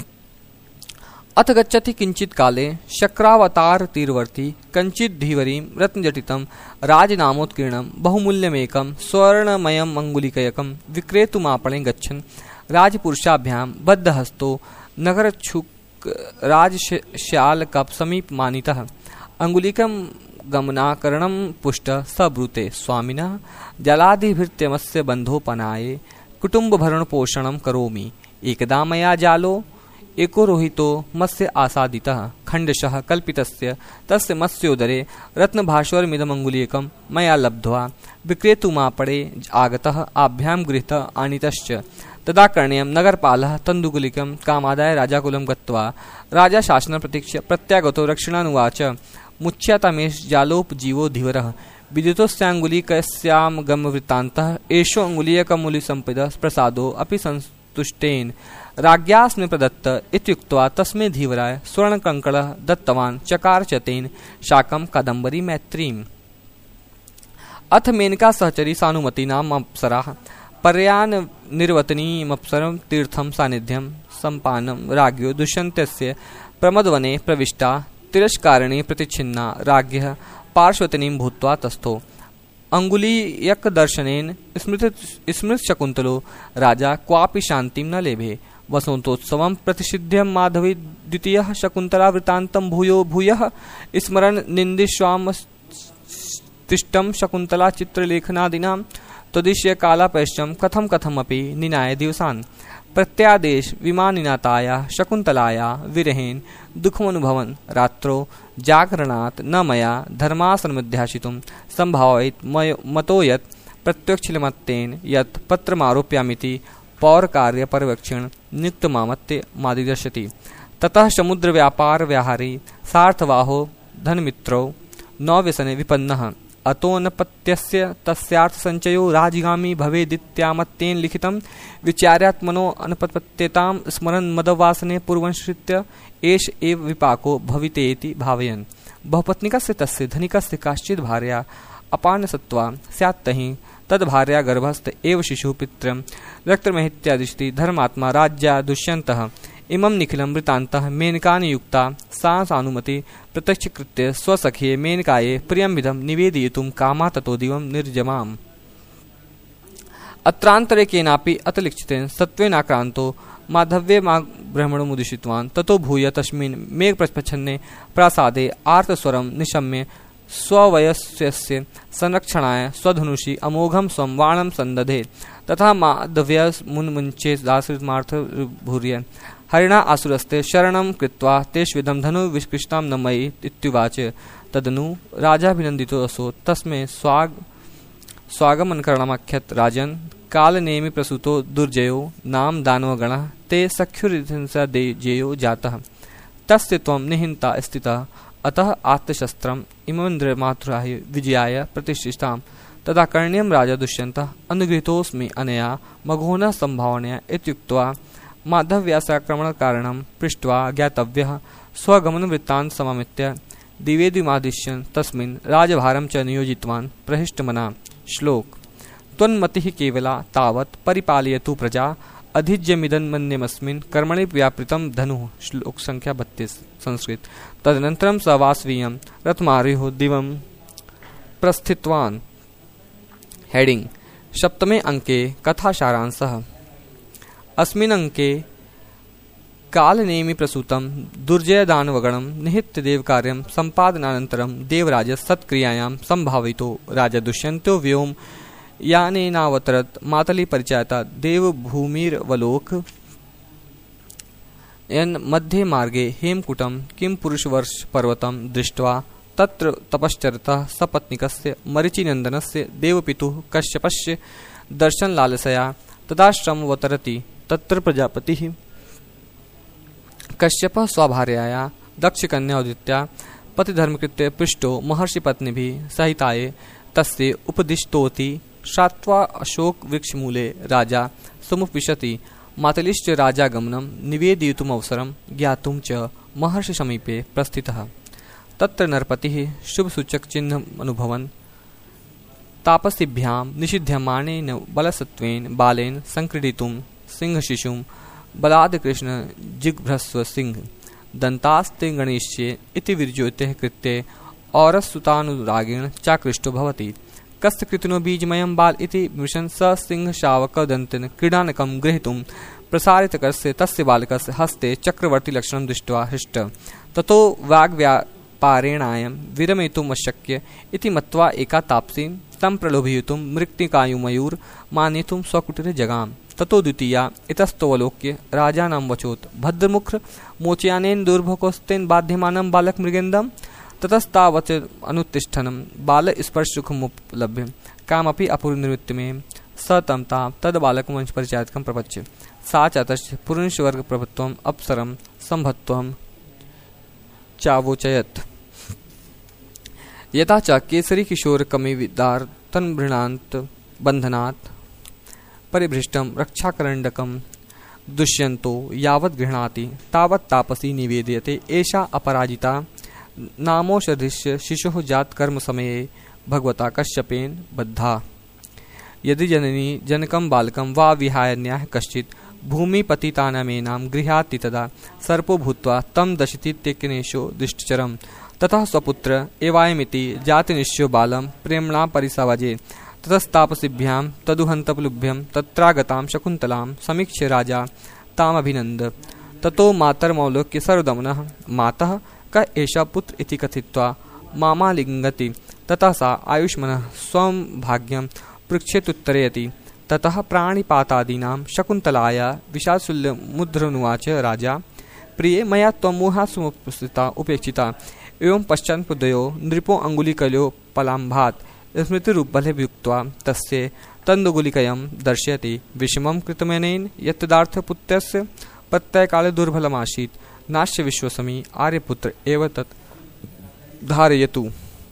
अथ गच्छति किंचित काले शक्रावतार तीरवर्ती कंचित धीवरीं रत्नजटितं राजनामोत्कीर्णं बहुमूल्यमेकं स्वर्णमयं अंगुलिकयकं विक्रेतुमापणे गच्छन् राजपुरुषाभ्यां बद्धहस्तो नगरच्छुक राजश्यालकप समीपमानीतः अंगुलिकं गमनाकरणं पुष्ट सब्रूते स्वामिनः जलादिभृत्यमस्य बन्धोपनाये कुटुम्बभरणपोषणं करोमि। एकदा मया जालो एको रोहितो मत्स्य आसादितः खण्डशः कल्पितस्य तस्य मत्स्योदरे रत्नभास्वरमिदमङ्गुलीयकं मया लब्ध्वा विक्रेतुमापणे आगतः आभ्यां गृहीतः आनीतश्च तदा कर्ण्यं नगरपालः तन्दुकुलिकं कामादाय राजाकुलं गत्वा राजा शासनं प्रतीक्ष्य प्रत्यागतो रक्षणानुवाच मुच्यतामेष जालोपजीवो धीवरः विदितोऽस्याङ्गुलीकस्यागमवृत्तान्तः एषो अङ्गुलीयकमूलिसम्पदः प्रसादो अपि संतुष्टेन राज्ञास्मै प्रदत्त इत्युक्त्वा तस्मै धीवराय स्वर्णकङ्कणः दत्तवान् चकार च तेन शाकं कादम्बरी मैत्रीम्। अथ मेनका सहचरी सानुमती नाम अप्सरा पर्यान निर्वतनीमप्सरं तीर्थं सानिध्यं सम्पान्नं राज्ञो दुष्यन्तस्य प्रमदवने प्रविष्टा तिरस्कारिणी प्रतिच्छिन्ना राज्ञः पार्श्वतनीं भूत्वा तस्थो अङ्गुलीयकदर्शनेन स्मृत स्मृतशकुन्तलो राजा क्वापि शान्तिं न लेभे। वसन्तोत्सवं प्रतिषिध्य माधवी द्वितीयः शकुन्तला वृत्तान्तं भूयो भूयः स्मरन् निन्दिष्वामतिष्ठं शकुन्तला चित्रलेखनादिनां तदिश्य कालापैश्चं कथं कथमपि निनाय दिवसान् प्रत्यादेश विमानिनातायाः शकुन्तलायाः विरहेण दुःखमनुभवन् रात्रौ जागरणात् न मया धर्मासनमध्याशितुं सम्भावयित् मतो यत् प्रत्यक्षलमत्तेन यत् पत्रमारोप्यामिति पौरकार्यपर्यवेक्षण नियुक्तमामत्ते मादिदर्शति। ततः समुद्रव्यापारव्याहारी सार्थवाहो धनमित्रौ नौव्यसने विपन्नः अतोऽनपत्यस्य तस्यार्थसञ्चयो राजगामी भवेदित्यामत्तेन लिखितं विचार्यात्मनो अनपत्यतां स्मरन् मदवासने पूर्वंश्रित्य एष एव विपाको भवितेति भावयन् बहुपत्निकस्य तस्य धनिकस्य काश्चित् भार्या अपानसत्वा स्यात् तहि तद्भार्या गर्भस्थ एव शिशुः पितरं रक्तमेहित्यादिशति धर्मात्मा राज्या दुष्यन्तः इमं निखिलं वृत्तान्तः मेनकानियुक्ता सा सानुमति प्रत्यक्षकृत्य स्वसख्ये मेनकायै प्रियंविधं निवेदयितुं कामा ततो दिवं निर्जमाम्। अत्रान्तरे केनापि अतलिखितेन सत्त्वेनाक्रान्तो माधव्ये ब्रह्मणमुदिशितवान् ततो भूय तस्मिन् मेघप्रच्छन्ने प्रासादे आर्तस्वरं निशम्य स्ववयस्यस्य संरक्षणाय स्वधनुषि अमोघं स्वं बाणं सन्दधे तथा माधव्यः मुन्मुञ्चे दासृतमार्थभूर्य हरिणा आसुरस्ते शरणं कृत्वा तेष्विधं धनु विष्कृष्टां न मयि इत्युवाच। तदनु राजाभिनन्दितो असो तस्मै स्वाग स्वागमनकरणमख्यत् राजन् कालनेमि प्रसूतो दुर्जयो नाम दानवगणः ते सख्युरिहिंसादेजेयो जातः तस्य त्वं निहिन्ता स्थितः अतः आत्तशस्त्रम् इमन्द्रमातुराय विजयाय प्रतिष्ठितां। तदा कर्ण्यं राजा दुष्यन्तः अनुगृहीतोऽस्मि अनया मघोनः सम्भावनया इत्युक्त्वा माधव्यासाक्रमणकारणं पृष्ट्वा ज्ञातव्यः स्वगमनवृत्तान्तं समामित्य दिवेदिमादिश्यन् तस्मिन् राजभारं च नियोजितवान् प्रहिष्टमना। श्लोक त्वन्मतिः केवला तावत् परिपालयतु प्रजा अधिज्यमिदन्मन्यमस्मिन् कर्मणि व्यापृतं धनुः। श्लोक संख्या बत्तीस संस्कृत। तदनन्तरं स वासवीयं रथमारुह्य दिवं प्रस्थितवान्। हेडिंग सप्तमे अंके कथासारांशः। अस्मिन् अंके कालनेमि प्रसूतं दुर्जयदानवगणं निहित्य देवकार्यं सम्पादनानन्तरं देवराजस्य सत्क्रियायां सम्भावितो राजा दुष्यन्तो व्योम यानेनावतरत् मातली परिचायता देवभूमिरवलोक यन् मध्ये मार्गे हेमकूटं किं पुरुषवर्ष पर्वतं दृष्ट्वा तत्र तपश्चरतः सपत्निकस्य मरीचिनन्दनस्य देवपितुः कश्यपस्य दर्शनलालसया तदाश्रमवतरति। तत्र प्रजापतिः कश्यपः स्वभार्याया दक्षकन्या उदित्या पतिधर्मकृत्य पृष्टो महर्षिपत्नीभिः सहिताये तस्य उपदिष्टोति। श्रात्वा अशोक वृक्षमूले राजा समुपविशति। मातलिश्च राजागमनं निवेदयितुमवसरं ज्ञातुं च महर्षिसमीपे प्रस्थितः। तत्र नरपतिः शुभसूचकचिह्नम् अनुभवन् तापसीभ्यां निषिध्यमानेन बलसत्त्वेन बालेन संक्रीडितुं सिंहशिशुं बलाद्कृष्ण जिघ्रस्व सिंह दन्तास्ते गणेश्ये इति विर्ज्योतिः कृत्ये औरस्सुतानुरागेण चाकृष्टो भवति। कस्य कृतिनो बीजमयं बाल इति विमृशन् स सिंहशावकदन्तेन क्रीडानकं गृहीतुं प्रसारितकस्य तस्य बालकस्य हस्ते चक्रवर्तिलक्षणं दृष्ट्वा हृष्ट। ततो वाग्व्यापारेणायं विरमयितुम् अशक्य इति मत्वा एका तापसी तं प्रलोभयितुं मृत्तिकायुमयूर मानेतुं स्वकुटीरे जगाम। ततो द्वितीया इतस्तोऽवलोक्य राजानं वचोत् भद्रमुख मोचयानेन दुर्भोगस्तेन बाध्यमानं बालक मृगेन्दम्। ततस्तावत् अनुत्तिष्ठनं बालस्पर्शसुखमुपलभ्य कामपि अपूर्वनिवृत्तिमेव स तम ताम तद बालक वंश परिचायकम प्रपच्य सा चातश्च पुरुषवर्ग प्रभुत्वम अपसरम संभत्वम चावोचयत यथा च केसरी किशोर कमिविदार तन्मृणांत बंधनात् परिभृष्टम रक्षाकरंडकम दुष्यंतो यावत् गृह्णाति तावत् तापसी निवेदयते एषा अपराजिता नामोषधिष्य शिशुः जात कर्म समये भगवता कश्यपेन बद्धा यदि जननी जनकम बालकम वा विहाय न्याह कश्चित् भूमिपतितानमेनां गृह्णाति तदा सर्पो भूत्वा तं दशति तेक्नेशो दुष्टचरम् ततः स्वपुत्र एवायमिति जातिनिश्चयो बालं प्रेम्णा परिसवजे ततस्तापसिभ्यां तदुहन्तपलुभ्यं तत्रागतां शकुन्तलां समीक्ष्य राजा तामभिनन्द ततो मातर्मौलोक्य सर्वदमनः मातः क एषा पुत्र इति कथित्वा मामालिङ्गति ततः सा आयुष्मनः स्वं भाग्यं पृच्छेत्तुत्तरयति ततः प्राणिपातादीनां शकुन्तलाया विशासुल्यमुद्रनुवाच राजा प्रिये मया त्वमोहासमुपस्थिता उपेक्षिता एवं पश्चान्पुदयो नृपो अङ्गुलिकयो पलाम्भात् स्मृतिरूपबलभियुक्त्वा तस्य तन्दुगुलिकयं दर्शयति विषमं कृतमेनेन यत्तदार्थपुत्रस्य प्रत्ययकाले दुर्बलमासीत् नाश्य विश्वसमी आर्यपुत्र एव तत् धारयतु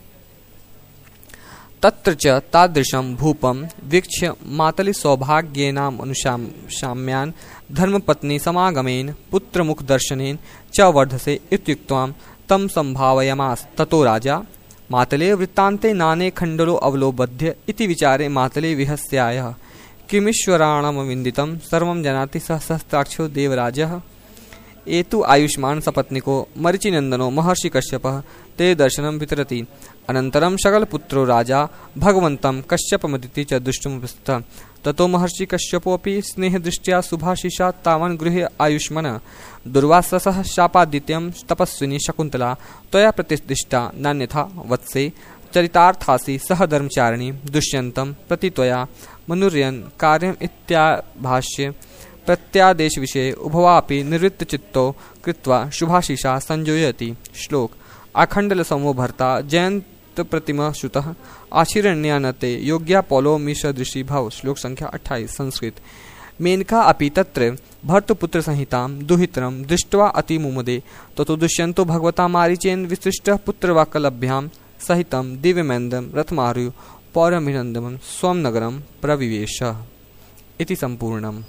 तत्र च तादृशं भूपं वीक्ष्य मातलि सौभाग्येनामनुशाम्यान् धर्मपत्नी समागमेन पुत्रमुखदर्शनेन च वर्धसे इत्युक्त्वा तं संभावयामास ततो राजा मातले वृत्तान्ते नाने खण्डलो अवलोबध्य इति विचारे मातले विहस्यायः किमीश्वराणामविन्दितं सर्वं जानाति सः सहस्राक्षो देवराजः एतु आयुष्मान सपत्निको मरीचिनन्दनो महर्षि कश्यपः ते दर्शनं वितरति अनन्तरं शकलपुत्रो राजा भगवन्तं कश्यपमदिति च दुष्टमुपस्थितः ततो महर्षि कश्यपोऽपि स्नेहदृष्ट्या सुभाषिषा तावान् गृहे आयुष्मनः दुर्वाससः शापादित्यं तपस्विनी शकुन्तला त्वया प्रतिष्ठिता नान्यथा वत्से चरितार्थासि सह धर्मचारिणी दुष्यन्तं प्रति त्वया मनुर्यन् कार्यम् इत्याभाष्य प्रत्यादेश विषये उभवापि निवृत्तचित्तो कृत्वा शुभाशिषा संजोयति श्लोक आखंडल समो भर्ता जयंत प्रतिमा श्रुतः आशिरण्यानते योग्या पौलो मिश्रदृषि भव श्लोक संख्या अट्ठाईस संस्कृत मेनका अपि तत्र भर्तपुत्र संहितां दुहितरं दृष्ट्वा अतिमुमुदे ततो दुष्यन्तो भगवता मारीचेन विसृष्टः पुत्रवाक्कलभ्यां सहितं दिव्यमेन्दं रथमारुह्य पौरमिनन्दनं स्वं नगरं प्रविवेश इति संपूर्णम्।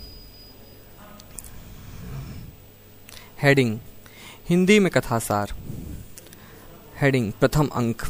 हेडिंग हिंदी में कथासार। हेडिंग प्रथम अंक।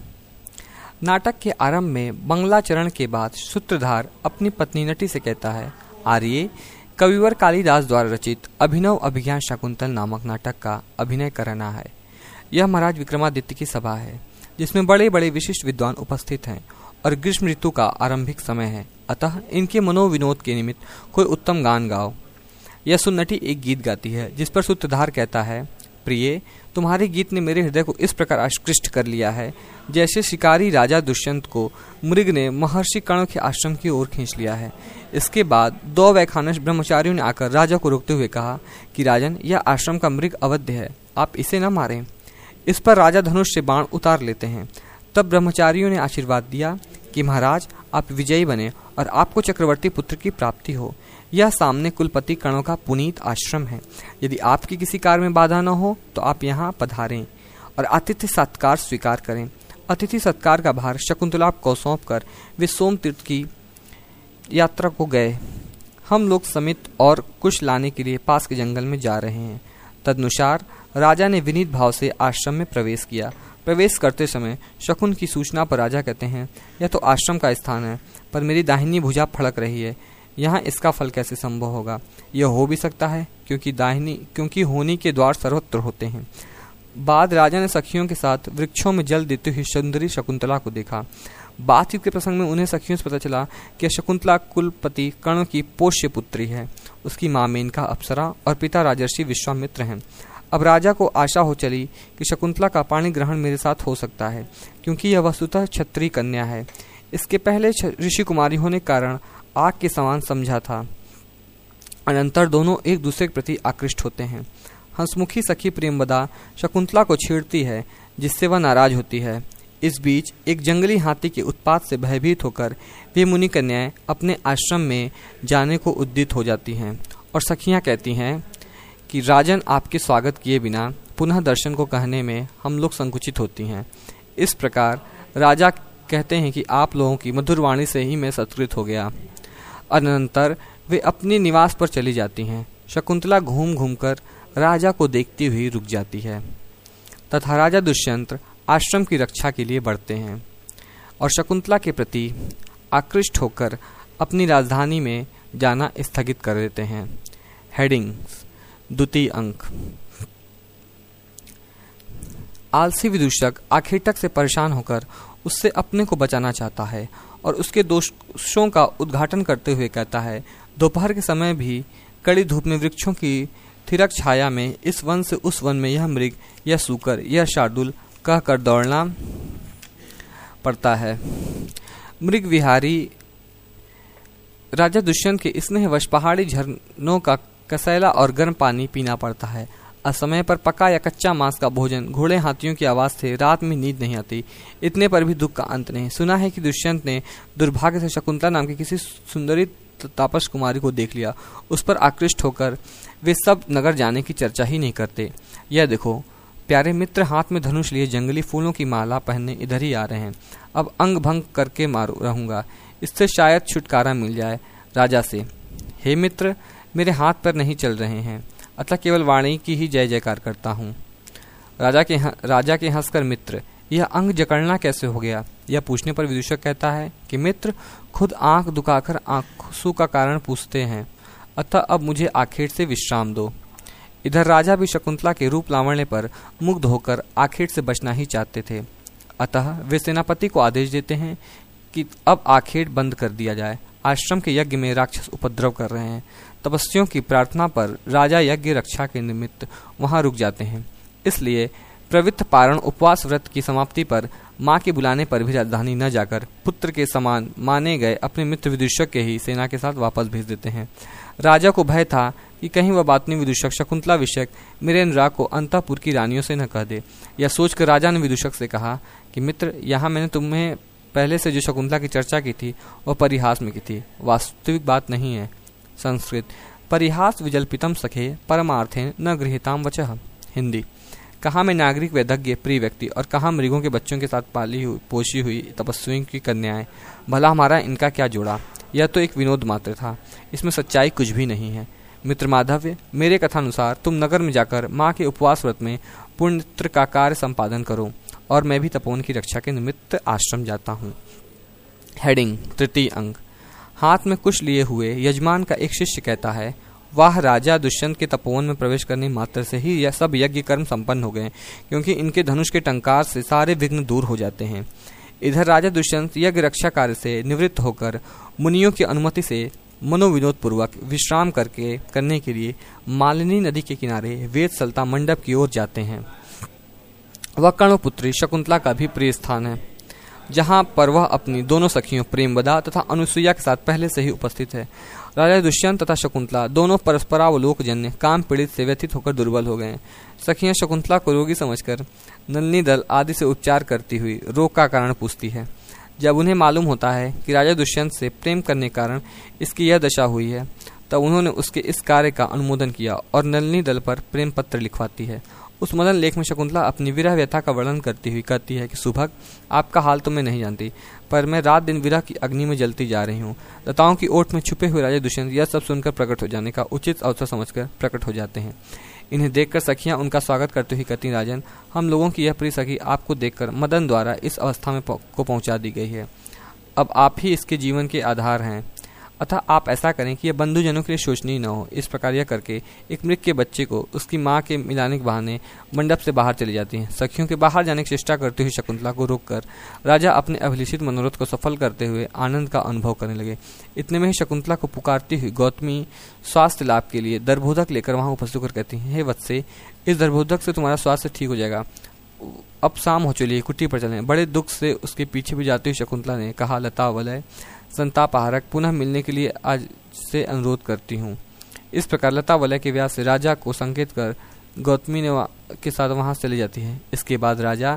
नाटक के आरंभ में मंगलाचरण के बाद सूत्रधार अपनी पत्नी नटी से कहता है, आर्य कविवर कालिदास द्वारा रचित अभिनव अभिज्ञान शाकुंतल नामक नाटक का अभिनय करना है। यह महाराज विक्रमादित्य की सभा है जिसमें बड़े बड़े विशिष्ट विद्वान उपस्थित हैं और ग्रीष्म ऋतु का आरंभिक समय है, अतः इनके मनोविनोद के निमित्त कोई उत्तम गान गाओ। यह सुन नटी एक गीत गाती है जिस पर सूत्रधार कहता है, प्रिय तुम्हारे गीत ने मेरे हृदय को इस प्रकार आकृष्ट कर लिया है जैसे शिकारी राजा दुष्यंत को मृग ने महर्षि कर्ण के आश्रम की ओर खींच लिया है। इसके बाद दो वैखानस ब्रह्मचारियों ने आकर राजा को रोकते हुए कहा कि राजन, यह आश्रम का मृग अवध्य है, आप इसे न मारें। इस पर राजा धनुष से बाण उतार लेते हैं। तब ब्रह्मचारियों ने आशीर्वाद दिया कि महाराज आप विजयी बने और आपको चक्रवर्ती पुत्र की प्राप्ति हो। यह सामने कुलपति कर्णों का पुनीत आश्रम है। यदि आपकी किसी कार्य में बाधा न हो तो आप यहाँ पधारें और अतिथि सत्कार स्वीकार करें। अतिथि सत्कार का भार शकुंतला को सौंप कर वे सोम तीर्थ की यात्रा को गए। हम लोग समित और कुश लाने के लिए पास के जंगल में जा रहे हैं। तदनुसार राजा ने विनीत भाव से आश्रम में प्रवेश किया। प्रवेश करते समय शकुन की सूचना पर राजा कहते हैं, यह तो आश्रम का स्थान है, पर मेरी दाहिनी भुजा फड़क रही है। यहाँ इसका फल कैसे संभव होगा? यह हो भी सकता है क्योंकि दाहिनी क्योंकि होनी के द्वार सर्वत्र होते हैं। बाद राजा ने सखियों के साथ वृक्षों में जल देती हुई सुंदरी शकुंतला को देखा। बातचीत के प्रसंग में उन्हें सखियों से पता चला कि शकुंतला कुलपति कर्ण की पोष्य पुत्री है। उसकी माँ मेनका अप्सरा और पिता राजर्षि विश्वामित्र हैं। अब राजा को आशा हो चली कि शकुंतला का पाणी ग्रहण मेरे साथ हो सकता है, क्योंकि यह वस्तुतः क्षत्रिय कन्या है। इसके पहले ऋषि कुमारी होने के कारण आग के समान समझा था। अनंतर दोनों एक दूसरे के प्रति आकृष्ट होते हैं। हंसमुखी सखी प्रेमवदा शकुंतला को छेड़ती है, जिससे वह नाराज होती है। इस बीच एक जंगली हाथी के उत्पात से भयभीत होकर वे मुनि कन्याएं अपने आश्रम में जाने को उद्यत हो जाती हैं और सखियां कहती हैं कि राजन, आपके स्वागत किए बिना पुनः दर्शन को कहने में हम लोग संकुचित होती हैं। इस प्रकार राजा कहते हैं कि आप लोगों की मधुर वाणी से ही मैं सत्कृत हो गया। अनंतर वे अपने निवास पर चली जाती हैं। शकुंतला घूम घूम कर राजा को देखती हुई रुक जाती है तथा राजा दुष्यंत आश्रम की रक्षा के लिए बढ़ते हैं और शकुंतला के प्रति आकृष्ट होकर अपनी राजधानी में जाना स्थगित कर देते हैं। हेडिंग द्वितीय अंक। आलसी विदूषक आखेटक से परेशान होकर उससे अपने को बचाना चाहता है और उसके दोषों का उद्घाटन करते हुए कहता है, दोपहर के समय भी कड़ी धूप में वृक्षों की थिरक छाया में इस वन से उस वन में यह मृग, यह सूकर, यह शार्दुल कहकर दौड़ना पड़ता है। मृग विहारी राजा दुष्यंत के स्नेहवश पहाड़ी झरनों का कसैला और गर्म पानी पीना पड़ता है। असमय पर पका या कच्चा मांस का भोजन, घोड़े हाथियों की आवाज से रात में नींद नहीं आती। इतने पर भी दुख का अंत नहीं। सुना है कि दुष्यंत ने दुर्भाग्य से शकुंतला नाम की किसी सुंदरी तापस कुमारी को देख लिया। उस पर आकृष्ट होकर वे सब नगर जाने की चर्चा ही नहीं करते। यह देखो, प्यारे मित्र हाथ में धनुष लिए जंगली फूलों की माला पहनने इधर ही आ रहे हैं। अब अंग भंग करके मारू रहूंगा, इससे शायद छुटकारा मिल जाए। राजा से, हे मित्र, मेरे हाथ पर नहीं चल रहे हैं, अतः केवल वाणी की ही जय जयकार करता हूँ। राजा के राजा के हंसकर, मित्र, यह अंग जकड़ना कैसे हो गया? यह पूछने पर विदूषक कहता है कि मित्र खुद आंख दुखाकर आंसू का कारण पूछते हैं, अतः अब मुझे आखेट से विश्राम दो। इधर राजा भी शकुंतला के रूप लावण्य पर मुग्ध होकर आखेट से बचना ही चाहते थे। अतः वे सेनापति को आदेश देते हैं कि अब आखेट बंद कर दिया जाए। आश्रम के यज्ञ में राक्षस उपद्रव कर रहे हैं। तपस्वियों की प्रार्थना पर राजा यज्ञ रक्षा के निमित्त वहां रुक जाते हैं। इसलिए प्रवृत्त पारण उपवास व्रत की समाप्ति पर मां के बुलाने पर भी राजधानी न जाकर पुत्र के समान माने गए अपने मित्र विदूषक के ही सेना के साथ वापस भेज देते हैं। राजा को भय था कि कहीं वह बातनी विदूषक शकुंतला विषयक मेरे अनुराग को अंतःपुर की रानियों से न कह दे। यह सोचकर राजा ने विदूषक से कहा कि मित्र, यहाँ मैंने तुम्हें पहले से जो शकुंतला की चर्चा की थी वह परिहास में की थी, वास्तविक बात नहीं है। संस्कृत, परिहास विजल्पितम सखे परमार्थेन न गृहीताम वचः। हिंदी, कहाँ मैं नागरिक वैदज्ञ प्रिय व्यक्ति और कहाँ मृगों के बच्चों के साथ पाली हुई पोषी हुई तपस्वियों की कन्याएं। भला हमारा इनका क्या जोड़ा? यह तो एक विनोद मात्र था, इसमें सच्चाई कुछ भी नहीं है। मित्र माधव्य, मेरे कथानुसार तुम नगर में जाकर माँ के उपवास व्रत में पुण्य का कार्य संपादन करो और मैं भी तपोवन की रक्षा के निमित्त आश्रम जाता हूँ। हेडिंग तृतीय अंक। हाथ में कुश लिए हुए यजमान का एक शिष्य कहता है, वाह राजा, दुष्यंत के तपोवन में प्रवेश करने मात्र से ही यह सब यज्ञ कर्म संपन्न हो गए, क्योंकि इनके धनुष के टंकार से सारे विघ्न दूर हो जाते हैं। इधर राजा दुष्यंत यज्ञ रक्षा कार्य से निवृत्त होकर मुनियों की अनुमति से मनोविनोद पूर्वक विश्राम करके करने के लिए मालिनी नदी के किनारे वेद सलता मंडप की ओर जाते हैं। वह कर्णपुत्री शकुंतला का भी प्रिय स्थान है, जहाँ पर वह अपनी दोनों सखियों प्रेमवदा तथा अनुसुईया के साथ पहले से ही उपस्थित है। राजा दुष्यंत तथा शकुंतला दोनों परस्परावलोकजन्य काम पीड़ित से व्यथित होकर दुर्बल हो गए। सखियां शकुंतला को रोगी समझकर नलनी दल आदि से उपचार करती हुई रोग का कारण पूछती है। जब उन्हें मालूम होता है कि राजा दुष्यंत से प्रेम करने के कारण इसकी यह दशा हुई है, तब उन्होंने उसके इस कार्य का अनुमोदन किया और नलनी दल पर प्रेम पत्र लिखवाती है। उस मदन लेख में शकुंतला अपनी विरह व्यथा का वर्णन करती हुई कहती है कि सुभग, आपका हाल तो मैं नहीं जानती, पर मैं रात दिन विरह की अग्नि में जलती जा रही हूँ। लताओं की ओट में छुपे हुए राजा दुष्यंत यह सब सुनकर प्रकट हो जाने का उचित अवसर समझकर प्रकट हो जाते हैं। इन्हें देखकर सखियां उनका स्वागत करते हुए कहती, राजन, हम लोगों की यह प्रिय सखी आपको देखकर मदन द्वारा इस अवस्था में को पहुंचा दी गई है। अब आप ही इसके जीवन के आधार हैं, अतः आप ऐसा करें कि यह बंधुजनों के लिए शोचनीय न हो। इस प्रकार यह करके एक मृग के बच्चे को उसकी माँ के मिलाने के बहाने मंडप से बाहर चली जाती हैं। सखियों के बाहर जाने की चेष्टा करते हुए शकुंतला को रोककर राजा अपने अभिलषित मनोरथ को सफल करते हुए आनंद का अनुभव करने लगे। इतने में ही शकुंतला को पुकारती हुई गौतमी स्वास्थ्य लाभ के लिए दर्भोदक लेकर वहां उपस्थित होकर कहती हैं, हे वत्से, इस दर्भोदक से तुम्हारा स्वास्थ्य ठीक हो जाएगा। अब शाम हो चलिए, कुटी पर चलें। बड़े दुख से उसके पीछे भी जाती हुई शकुंतला ने कहा, लता वलय संतापहारक, पुनः मिलने के लिए आज से अनुरोध करती हूँ। इस प्रकार लता वलय के व्यास से राजा को संकेत कर गौतमी ने के साथ वहां चली जाती है। इसके बाद राजा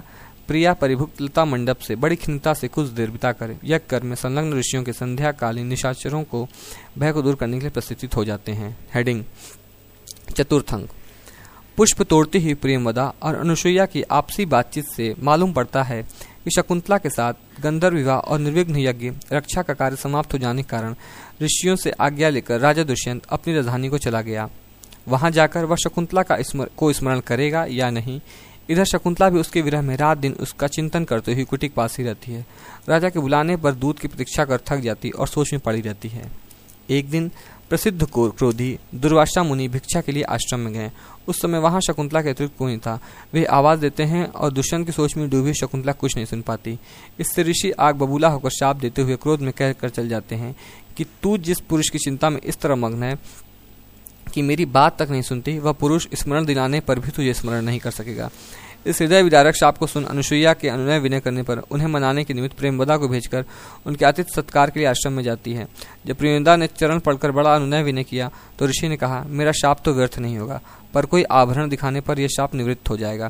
प्रिया परिभुक्त लता मंडप से बड़ी खिन्नता से कुछ देर बिताकर यज्ञ कर्म में संलग्न ऋषियों के संध्याकालीन निशाचरों को भय को दूर करने के लिए प्रशिक्षित हो जाते हैं। हेडिंग चतुर्थ अंक। पुष्प तोड़ती हुई प्रेमवदा और अनुसुईया की आपसी बातचीत से मालूम पड़ता है कि शकुंतला के साथ गंधर्व विवाह और निर्विघ्न यज्ञ रक्षा का कार्य समाप्त हो जाने के कारण ऋषियों से आज्ञा लेकर राजा दुष्यंत अपनी राजधानी को चला गया। वहां जाकर वह शकुंतला का स्मर, को स्मरण करेगा या नहीं। इधर शकुंतला भी उसके विरह में रात दिन उसका चिंतन करते हुए कुटिक पास ही रहती है। राजा के बुलाने पर दूत की प्रतीक्षा कर थक जाती और सोच में पड़ी रहती है। एक दिन प्रसिद्ध क्रोधी दुर्वासा मुनि भिक्षा के लिए आश्रम में गए। उस समय वहां शकुंतला के अतिरिक्त कोई नहीं था। वे आवाज देते हैं और दुष्यंत की सोच में डूबी शकुंतला कुछ नहीं सुन पाती। इससे ऋषि आग बबूला होकर शाप देते हुए क्रोध में कह कर चल जाते हैं कि तू जिस पुरुष की चिंता में इस तरह मग्न है कि मेरी बात तक नहीं सुनती, वह पुरुष स्मरण दिलाने पर भी तुझे स्मरण नहीं कर सकेगा। इस हृदय विदारक शाप को सुन अनुसुईया के अनुनय विनय करने पर उन्हें मनाने के निमित्त प्रेमवदा को भेजकर उनके आतिथ्य सत्कार के लिए आश्रम में जाती है। जब प्रेमवदा ने चरण पढ़कर बड़ा अनुनय विनय किया तो ऋषि ने कहा, मेरा शाप तो व्यर्थ नहीं होगा, पर कोई आभरण दिखाने पर यह शाप निवृत्त हो जाएगा।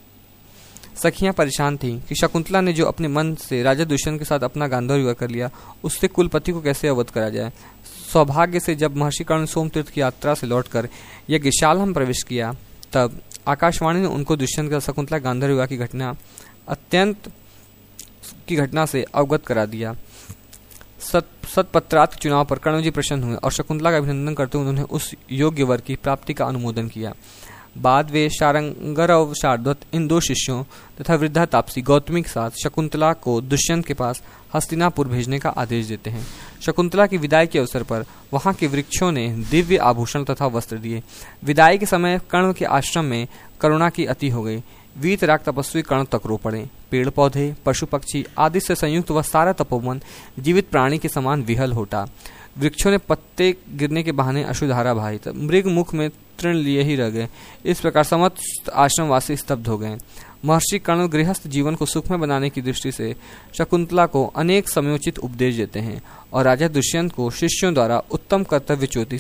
सखियां परेशान थीं कि शकुंतला ने जो अपने मन से राजा दुष्यंत के साथ अपना गांधर्व विवाह कर लिया, उससे कुलपति को कैसे अवगत करा जाए। सौभाग्य से जब महर्षि कर्ण सोमतीर्थ की यात्रा से लौटकर यज्ञशाला में प्रवेश किया, तब आकाशवाणी ने उनको दुष्यंत के शकुंतला गांधर्व विवाह की घटना अत्यंत की घटना से अवगत करा दिया। सत सतपत्रार्थ चुनाव पर कर्ण जी प्रसन्न हुए और शकुंतला का अभिनंदन करते हुए उन्होंने उस योग्य वर की प्राप्ति का अनुमोदन किया। बाद वे शारंगर और शारदत्त इन दो शिष्यों तथा वृद्धा तापसी गौतमी के साथ शकुंतला को दुष्यंत के पास हस्तिनापुर भेजने का आदेश देते हैं। शकुंतला की विदाई के अवसर पर वहां के वृक्षों ने दिव्य आभूषण तथा वस्त्र दिए। विदाई के समय कर्ण के आश्रम में करुणा की अति हो गई। वीतराग तपस्वी कर्ण तक रो पड़े। पेड़ पौधे, पशु पक्षी आदि से संयुक्त वह सारा तपोवन जीवित प्राणी के समान विहल होता। वृक्षों ने पत्ते गिरने के बहाने अश्रुधारा बहाई, मृग मुख में तृण लिए ही रह गए। इस प्रकार समस्त आश्रमवासी स्तब्ध हो गए। महर्षि कर्ण गृहस्थ जीवन को सुखमय बनाने की दृष्टि से शकुंतला को अनेक समयोचित उपदेश देते हैं और राजा दुष्यंत को शिष्यों द्वारा उत्तम कर्तव्य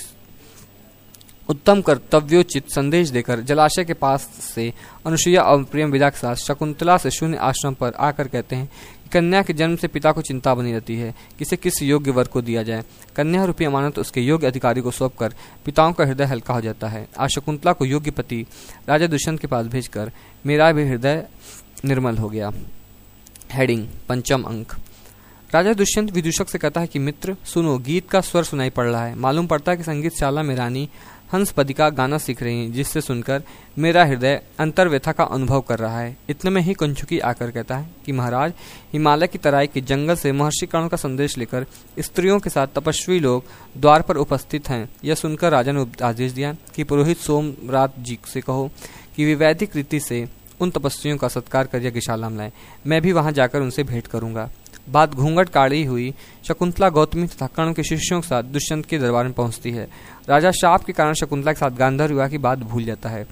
उत्तम कर्तव्योचित संदेश देकर जलाशय के पास से अनुसुईया और प्रेम विदा के साथ शकुंतला से शून्य आश्रम पर आकर कहते हैं कि कन्या के जन्म से पिता को चिंता बनी रहती है, किसे किस योग्य वर को दिया जाए। कन्या रूपी अमानत उसके योग्य अधिकारी को सौंप कर पिताओं का हृदय हल्का हो जाता है। आज शकुंतला को योग्य पति राजा दुष्यंत के पास भेजकर मेरा भी हृदय निर्मल हो गया। हेडिंग पंचम अंक। राजा दुष्यंत विदूषक से कहता है कि मित्र सुनो, गीत का स्वर सुनाई पड़ रहा है। मालूम पड़ता है कि संगीत शाला में रानी हंसपदी का गाना सीख रही हैं, जिससे सुनकर मेरा हृदय अंतर्व्यथा का अनुभव कर रहा है। इतने में ही कंचुकी आकर कहता है कि महाराज, हिमालय की तराई के जंगल से महर्षि कर्ण का संदेश लेकर स्त्रियों के साथ तपस्वी लोग द्वार पर उपस्थित हैं। यह सुनकर राजा ने आदेश दिया कि पुरोहित सोमरात जी से कहो कि वे वैदिक रीति से उन तपस्वियों का सत्कार कर यज्ञशाला में लाए। मैं भी वहां जाकर उनसे भेंट करूंगा। बात घूंघट काढ़ी हुई शकुंतला गौतमी तथा कर्ण के शिष्यों के साथ दुष्यंत के दरबार में पहुंचती है। राजा शाप के कारण शकुंतला के साथ गांधर्व विवाह की बात भूल जाता है।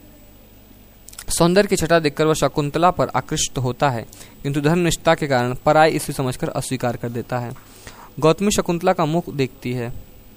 सौंदर्य की छटा देखकर वह शकुंतला पर आकृष्ट होता है, किंतु धर्मनिष्ठा के कारण पराय इसे समझकर अस्वीकार कर देता है। गौतमी शकुंतला का मुख देखती है।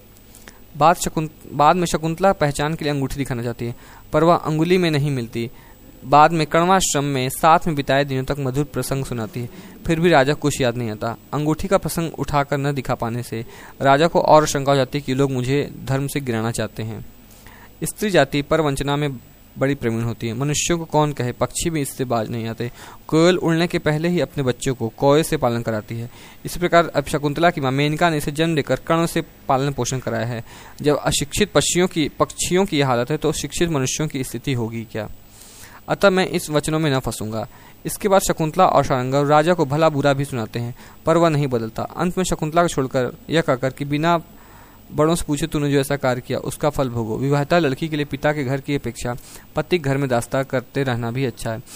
बाद शकुंत बाद में शकुंतला पहचान के लिए अंगूठी दिखाना चाहती है, पर वह अंगुली में नहीं मिलती। बाद में कण्वाश्रम में साथ में बिताए दिनों तक मधुर प्रसंग सुनाती है, फिर भी राजा कुछ याद नहीं आता। अंगूठी का प्रसंग उठाकर न दिखा पाने से राजा को और शंका हो जाती है कि लोग मुझे धर्म से गिराना चाहते हैं। स्त्री जाति पर वंचना में बड़ी प्रवीण होती है। मनुष्यों को कौन कहे, पक्षी भी इससे बाज नहीं आते। कोयल उड़ने के पहले ही अपने बच्चों को कौए से पालन कराती है। इसी प्रकार अब शकुंतला की मां मेनका ने इसे जन्म देकर कर्ण से पालन पोषण कराया है। जब अशिक्षित पक्षियों की पक्षियों की यह हालत है तो शिक्षित मनुष्यों की स्थिति होगी क्या। अतः मैं इस वचनों में न फंसूंगा। इसके बाद शकुंतला और शारंगर राजा को भला बुरा भी सुनाते हैं, पर वह नहीं बदलता। अंत में शकुंतला को छोड़कर यह कहकर कि बिना बड़ों से पूछे तूने जो ऐसा कार्य किया उसका फल भोगो। विवाहिता लड़की के लिए पिता के घर की अपेक्षा पति घर में दास्ता करते रहना भी अच्छा है।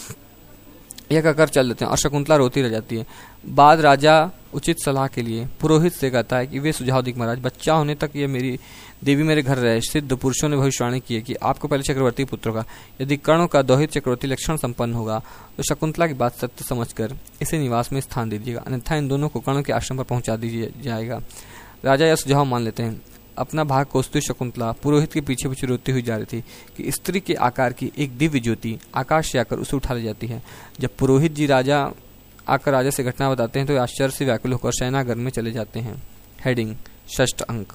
यह कहकर चल देते हैं और शकुंतला रोती रह जाती है। बाद राजा उचित सलाह के लिए पुरोहित से कहता है कि वे सुझाव दी महाराज, बच्चा होने तक ये मेरी देवी मेरे घर रहे। सिद्ध पुरुषों ने भविष्यवाणी की है कि आपको पहले चक्रवर्ती पुत्र होगा। यदि कर्ण का दोहित चक्रवर्ती लक्षण संपन्न होगा तो शकुंतला की बात सत्य समझकर इसे निवास में स्थान दीजिएगा, अन्यथा इन दोनों को कर्ण के आश्रम पर पहुंचा दीजिए जाएगा। राजा यह सुझाव मान लेते हैं। अपना भाग कोसती शकुंतला पुरोहित के पीछे पीछे रोती हुई जा रही थी कि स्त्री के आकार की एक दिव्य ज्योति आकाश से आकर उसे उठा ले जाती है। जब पुरोहित जी राजा आकर राजा से घटना बताते हैं तो आश्चर्य से व्याकुल होकर शयनागार में चले जाते हैं। हेडिंग षष्ठ अंक।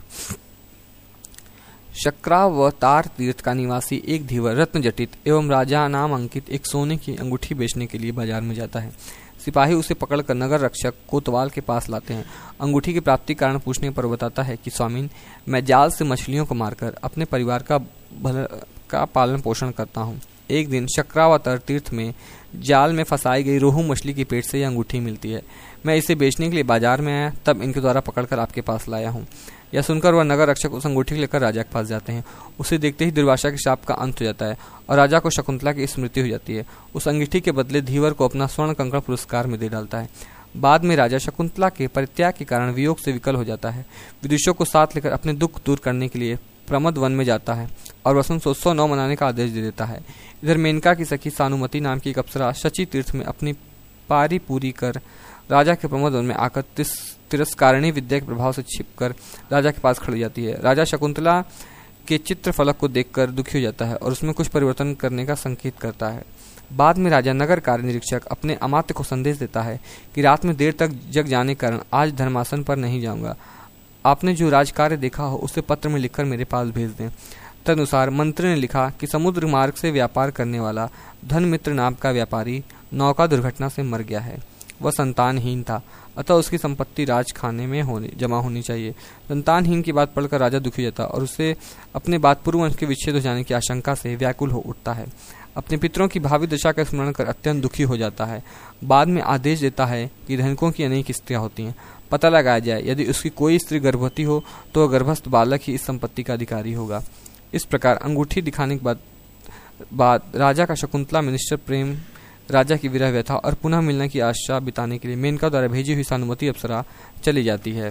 शक्रावतार तीर्थ का निवासी एक धीवर रत्न जटित एवं राजा नाम अंकित एक सोने की अंगूठी बेचने के लिए बाजार में जाता है। सिपाही उसे पकड़कर नगर रक्षक कोतवाल के पास लाते हैं। अंगूठी की प्राप्ति कारण पूछने पर बताता है कि स्वामीन, मैं जाल से मछलियों को मारकर अपने परिवार का भला का पालन पोषण करता हूँ। एक दिन शक्रावतार तीर्थ में जाल में फंसाई गई रोहू मछली के पेट से यह अंगूठी मिलती है। मैं इसे बेचने के लिए बाजार में आया, तब इनके द्वारा पकड़कर आपके पास लाया हूँ। यह सुनकर वह नगर रक्षक उस अंगूठी लेकर राजा के पास जाते हैं। उसे देखते ही दुर्वासा के शाप का अंत हो जाता है और राजा को शकुंतला की स्मृति हो जाती है। उस अंगूठी के बदले धीवर को अपना स्वर्ण कंकड़ पुरस्कार में दे डालता है। बाद में राजा शकुंतला के परित्याग के कारण वियोग से विकल हो जाता है। विदुषों को साथ लेकर अपने दुख दूर करने के लिए प्रमद वन में जाता है और वसंतोत्सव नौ मनाने का आदेश दे देता है। इधर मेनका की सखी सानुमति नाम की एक अप्सरा शची तीर्थ में अपनी पारी पूरी कर राजा के प्रमोद वन में आकर तिरस्कारिणी विद्या के प्रभाव से छिपकर राजा के पास खड़ी जाती है। राजा शकुंतला के चित्र फलक को देखकर दुखी हो जाता है और उसमें कुछ परिवर्तन करने का संकेत करता है। बाद में राजा नगर कार्य निरीक्षक अपने अमात्य को संदेश देता है कि रात में देर तक जग जाने के कारण आज धर्मासन पर नहीं जाऊंगा। आपने जो राजकार्य देखा हो उसे पत्र में लिखकर मेरे पास भेज दें। तदनुसार मंत्री ने लिखा कि समुद्र मार्ग से व्यापार करने वाला धनमित्र नाम का व्यापारी नौका दुर्घटना से मर गया है। वह संतानहीन था, अतः उसकी संपत्ति राजखाने में होने जमा होनी चाहिए। संतानहीन की बात पढ़कर राजा दुखी जाता और उसे अपने बाद पूर्व वंश के विच्छेद हो जाने की आशंका से व्याकुल हो उठता है। अपने पितरों की भावी दशा का स्मरण कर अत्यंत दुखी हो जाता है। बाद में आदेश देता है कि धनिकों की अनेक स्त्रियां होती हैं, पता लगाया जाए, यदि उसकी कोई स्त्री गर्भवती हो तो वह गर्भस्थ बालक ही इस संपत्ति का अधिकारी होगा। इस प्रकार अंगूठी दिखाने के बाद बाद राजा का शकुंतला में निश्चल प्रेम, राजा की विरह व्यथा और पुनः मिलने की आशा बिताने के लिए मेनका द्वारा भेजी हुई सानुमति अप्सरा चली जाती है।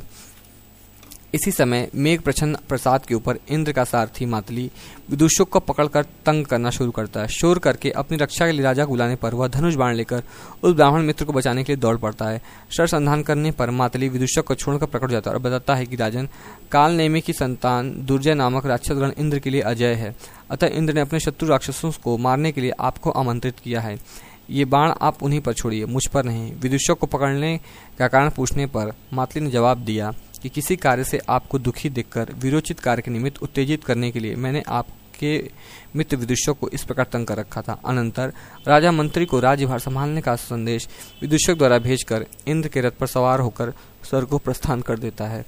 इसी समय मेघ प्रच्छन्न प्रसाद के ऊपर इंद्र का सारथी मातली विदूषक को पकड़कर तंग करना शुरू करता है। शोर करके अपनी रक्षा के लिए राजा को बुलाने पर वह धनुष बाण लेकर उस ब्राह्मण मित्र को बचाने के लिए दौड़ पड़ता है। शर संधान करने पर मातली विदूषक को छोड़कर प्रकट जाता है और बताता है कि राजन, काल नेमी की संतान दुर्जय नामक राक्षसगण इंद्र के लिए अजय है, अतः इंद्र ने अपने शत्रु राक्षसों को मारने के लिए आपको आमंत्रित किया है। ये बाण आप उन्हीं पर छोड़िए, मुझ पर नहीं। विदूषक को पकड़ने का कारण पूछने पर मातली ने जवाब दिया कि किसी कार्य से आपको दुखी देखकर विरोचित कार्य के निमित्त उत्तेजित करने के लिए मैंने आपके मित्र विदूषक को इस प्रकार तंग कर रखा था। अनंतर राजा मंत्री को राज्यभार संभालने का संदेश विदूषक द्वारा भेजकर इंद्र के रथ पर सवार होकर स्वर्ग को प्रस्थान कर देता है।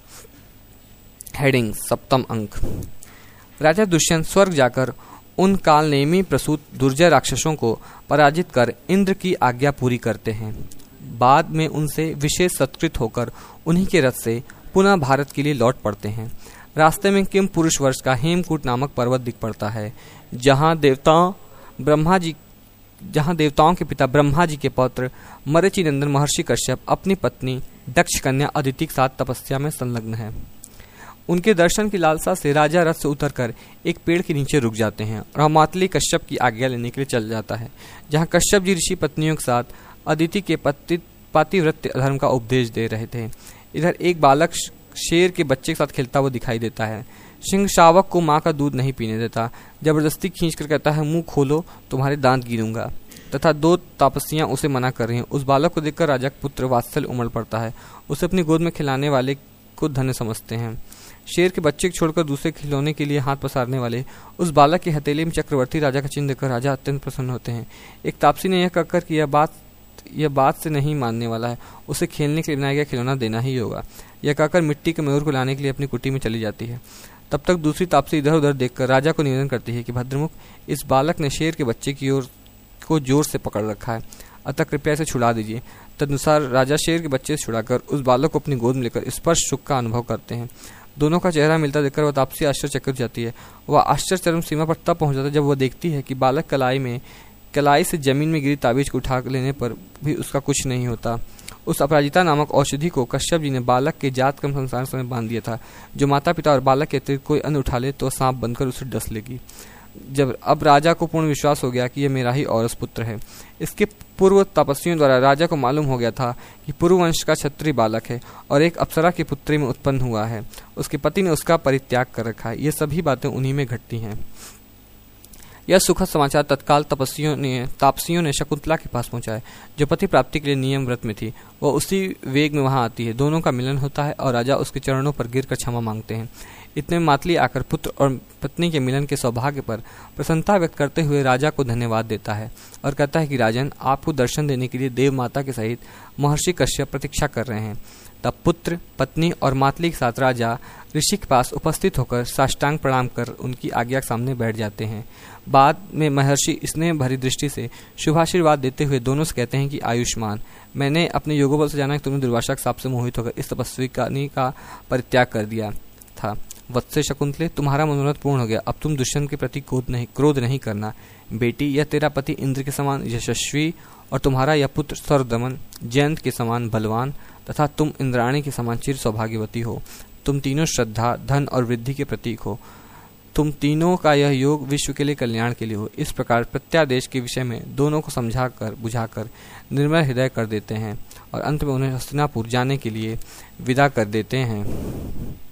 हेडिंग सप्तम अंक। राजा दुष्यंत स्वर्ग जाकर उन कालनेमी प्रसूत दुर्जय राक्षसों को पराजित कर इंद्र की आज्ञा पूरी करते हैं। बाद में उनसे विशेष सत्कृत होकर उन्हीं के रथ से पुनः भारत के लिए लौट पड़ते हैं। रास्ते में किम पुरुष वर्ष का हेमकूट नामक पर्वत दिख पड़ता है, जहाँ देवताओं ब्रह्मा जी जहाँ देवताओं के पिता ब्रह्मा जी के पौत्र मरीचि नंदन महर्षि कश्यप अपनी पत्नी दक्ष कन्या अदिति के साथ तपस्या में संलग्न है। उनके दर्शन की लालसा से राजा रथ से उतरकर एक पेड़ के नीचे रुक जाते हैं और मातली कश्यप की आज्ञा लेने के लिए चल जाता है, जहाँ कश्यप जी ऋषि पत्नियों के साथ अदिति के पति पातिव्रत्य धर्म का उपदेश दे रहे थे। इधर एक बालक शेर के बच्चे के साथ खेलता हुआ दिखाई देता है। सिंह शावक को माँ का दूध नहीं पीने देता, जबरदस्ती खींचकर कहता है मुंह खोलो तुम्हारे दांत गिनूंगा, तथा दो तापसियां उसे मना कर रही हैं। उस बालक को देखकर राजा का पुत्र वात्सल्य उमड़ पड़ता है, उसे अपनी गोद में खिलाने वाले को धन्य समझते हैं। शेर के बच्चे को छोड़कर दूसरे खिलौने के लिए हाथ पसारने वाले उस बालक के हथेली में चक्रवर्ती राजा का चिन्ह देखकर राजा अत्यंत प्रसन्न होते हैं। एक तापसी ने यह कहकर कि यह बात यह बात से नहीं मानने वाला है, उसे खेलने के लिए बनाया गया खिलौना देना ही होगा। यह कहकर मिट्टी के मयूर को लाने के लिए अपनी कुटी में चली जाती है। तब तक दूसरी तापसी इधर उधर देखकर राजा को निवेदन करती है कि भद्रमुख, इस बालक ने शेर के बच्चे की ओर को जोर से पकड़ रखा है, अतः कृपया इसे छुड़ा दीजिए। तदनुसार राजा शेर के बच्चे से छुड़ाकर उस बालक को अपनी गोद में लेकर स्पर्श सुख का अनुभव करते हैं। दोनों का चेहरा मिलता देखकर वह तापसी आश्चर्यचकित जाती है। वह आश्चर्य चरम सीमा पर तब पहुंच जाता है जब वह देखती है कि बालक कलाई में कलाई से जमीन में गिरी ताबीज को उठा लेने पर भी उसका कुछ नहीं होता। उस अपराजिता नामक औषधि को कश्यप जी ने बालक के जात क्रम संसार समय बांध दिया था। जो माता पिता और बालक के अतिरिक्त कोई अन्य उठा ले तो सांप बनकर उसे डस लेगी। जब अब राजा को पूर्ण विश्वास हो गया कि यह मेरा ही औरस पुत्र है, इसके पूर्व तपस्वियों द्वारा राजा को मालूम हो गया था कि पूर्व वंश का क्षत्रिय बालक है और एक अप्सरा की पुत्री में उत्पन्न हुआ है। उसके पति ने उसका परित्याग कर रखा है। ये सभी बातें उन्हीं में घटती हैं। यह सुखद समाचार तत्काल तपस्वियों ने तापसियों ने शकुंतला के पास पहुंचाया, जो पति प्राप्ति के लिए नियम व्रत में थी। वह उसी वेग में वहां आती है। दोनों का मिलन होता है और राजा उसके चरणों पर गिरकर क्षमा मांगते हैं। इतने में मातली आकर पुत्र और पत्नी के मिलन के सौभाग्य पर प्रसन्नता व्यक्त करते हुए राजा को धन्यवाद देता है और कहता है कि राजन, आपको दर्शन देने के लिए देव माता के सहित महर्षि कश्यप प्रतीक्षा कर रहे हैं। तब पुत्र, पत्नी और मातली के साथ राजा ऋषि के पास उपस्थित होकर साष्टांग प्रणाम कर उनकी आज्ञा के सामने बैठ जाते हैं। बाद में महर्षि स्नेह भरी दृष्टि से शुभाशीर्वाद देते हुए दोनों से कहते हैं कि आयुष्मान, मैंने अपने योगबल से जाना कि तुमने दुर्वासा के शाप से मोहित होकर इस तपस्वी का परित्याग कर दिया था। वत्से शकुंतले, तुम्हारा मनोरथ पूर्ण हो गया। अब तुम दुष्यंत के प्रति क्रोध नहीं क्रोध नहीं करना। बेटी, यह तेरा पति इंद्र के समान यशस्वी और तुम्हारा यह पुत्र सर्वदमन जयंत के समान बलवान तथा तुम इंद्राणी के समान चिर सौभाग्यवती हो। तुम तीनों श्रद्धा, धन और वृद्धि के प्रतीक हो। तुम तीनों का यह योग विश्व के लिए कल्याण के लिए हो। इस प्रकार प्रत्यादेश के विषय में दोनों को समझाकर बुझाकर निर्मल हृदय कर देते हैं और अंत में उन्हें हस्तिनापुर जाने के लिए विदा कर देते हैं।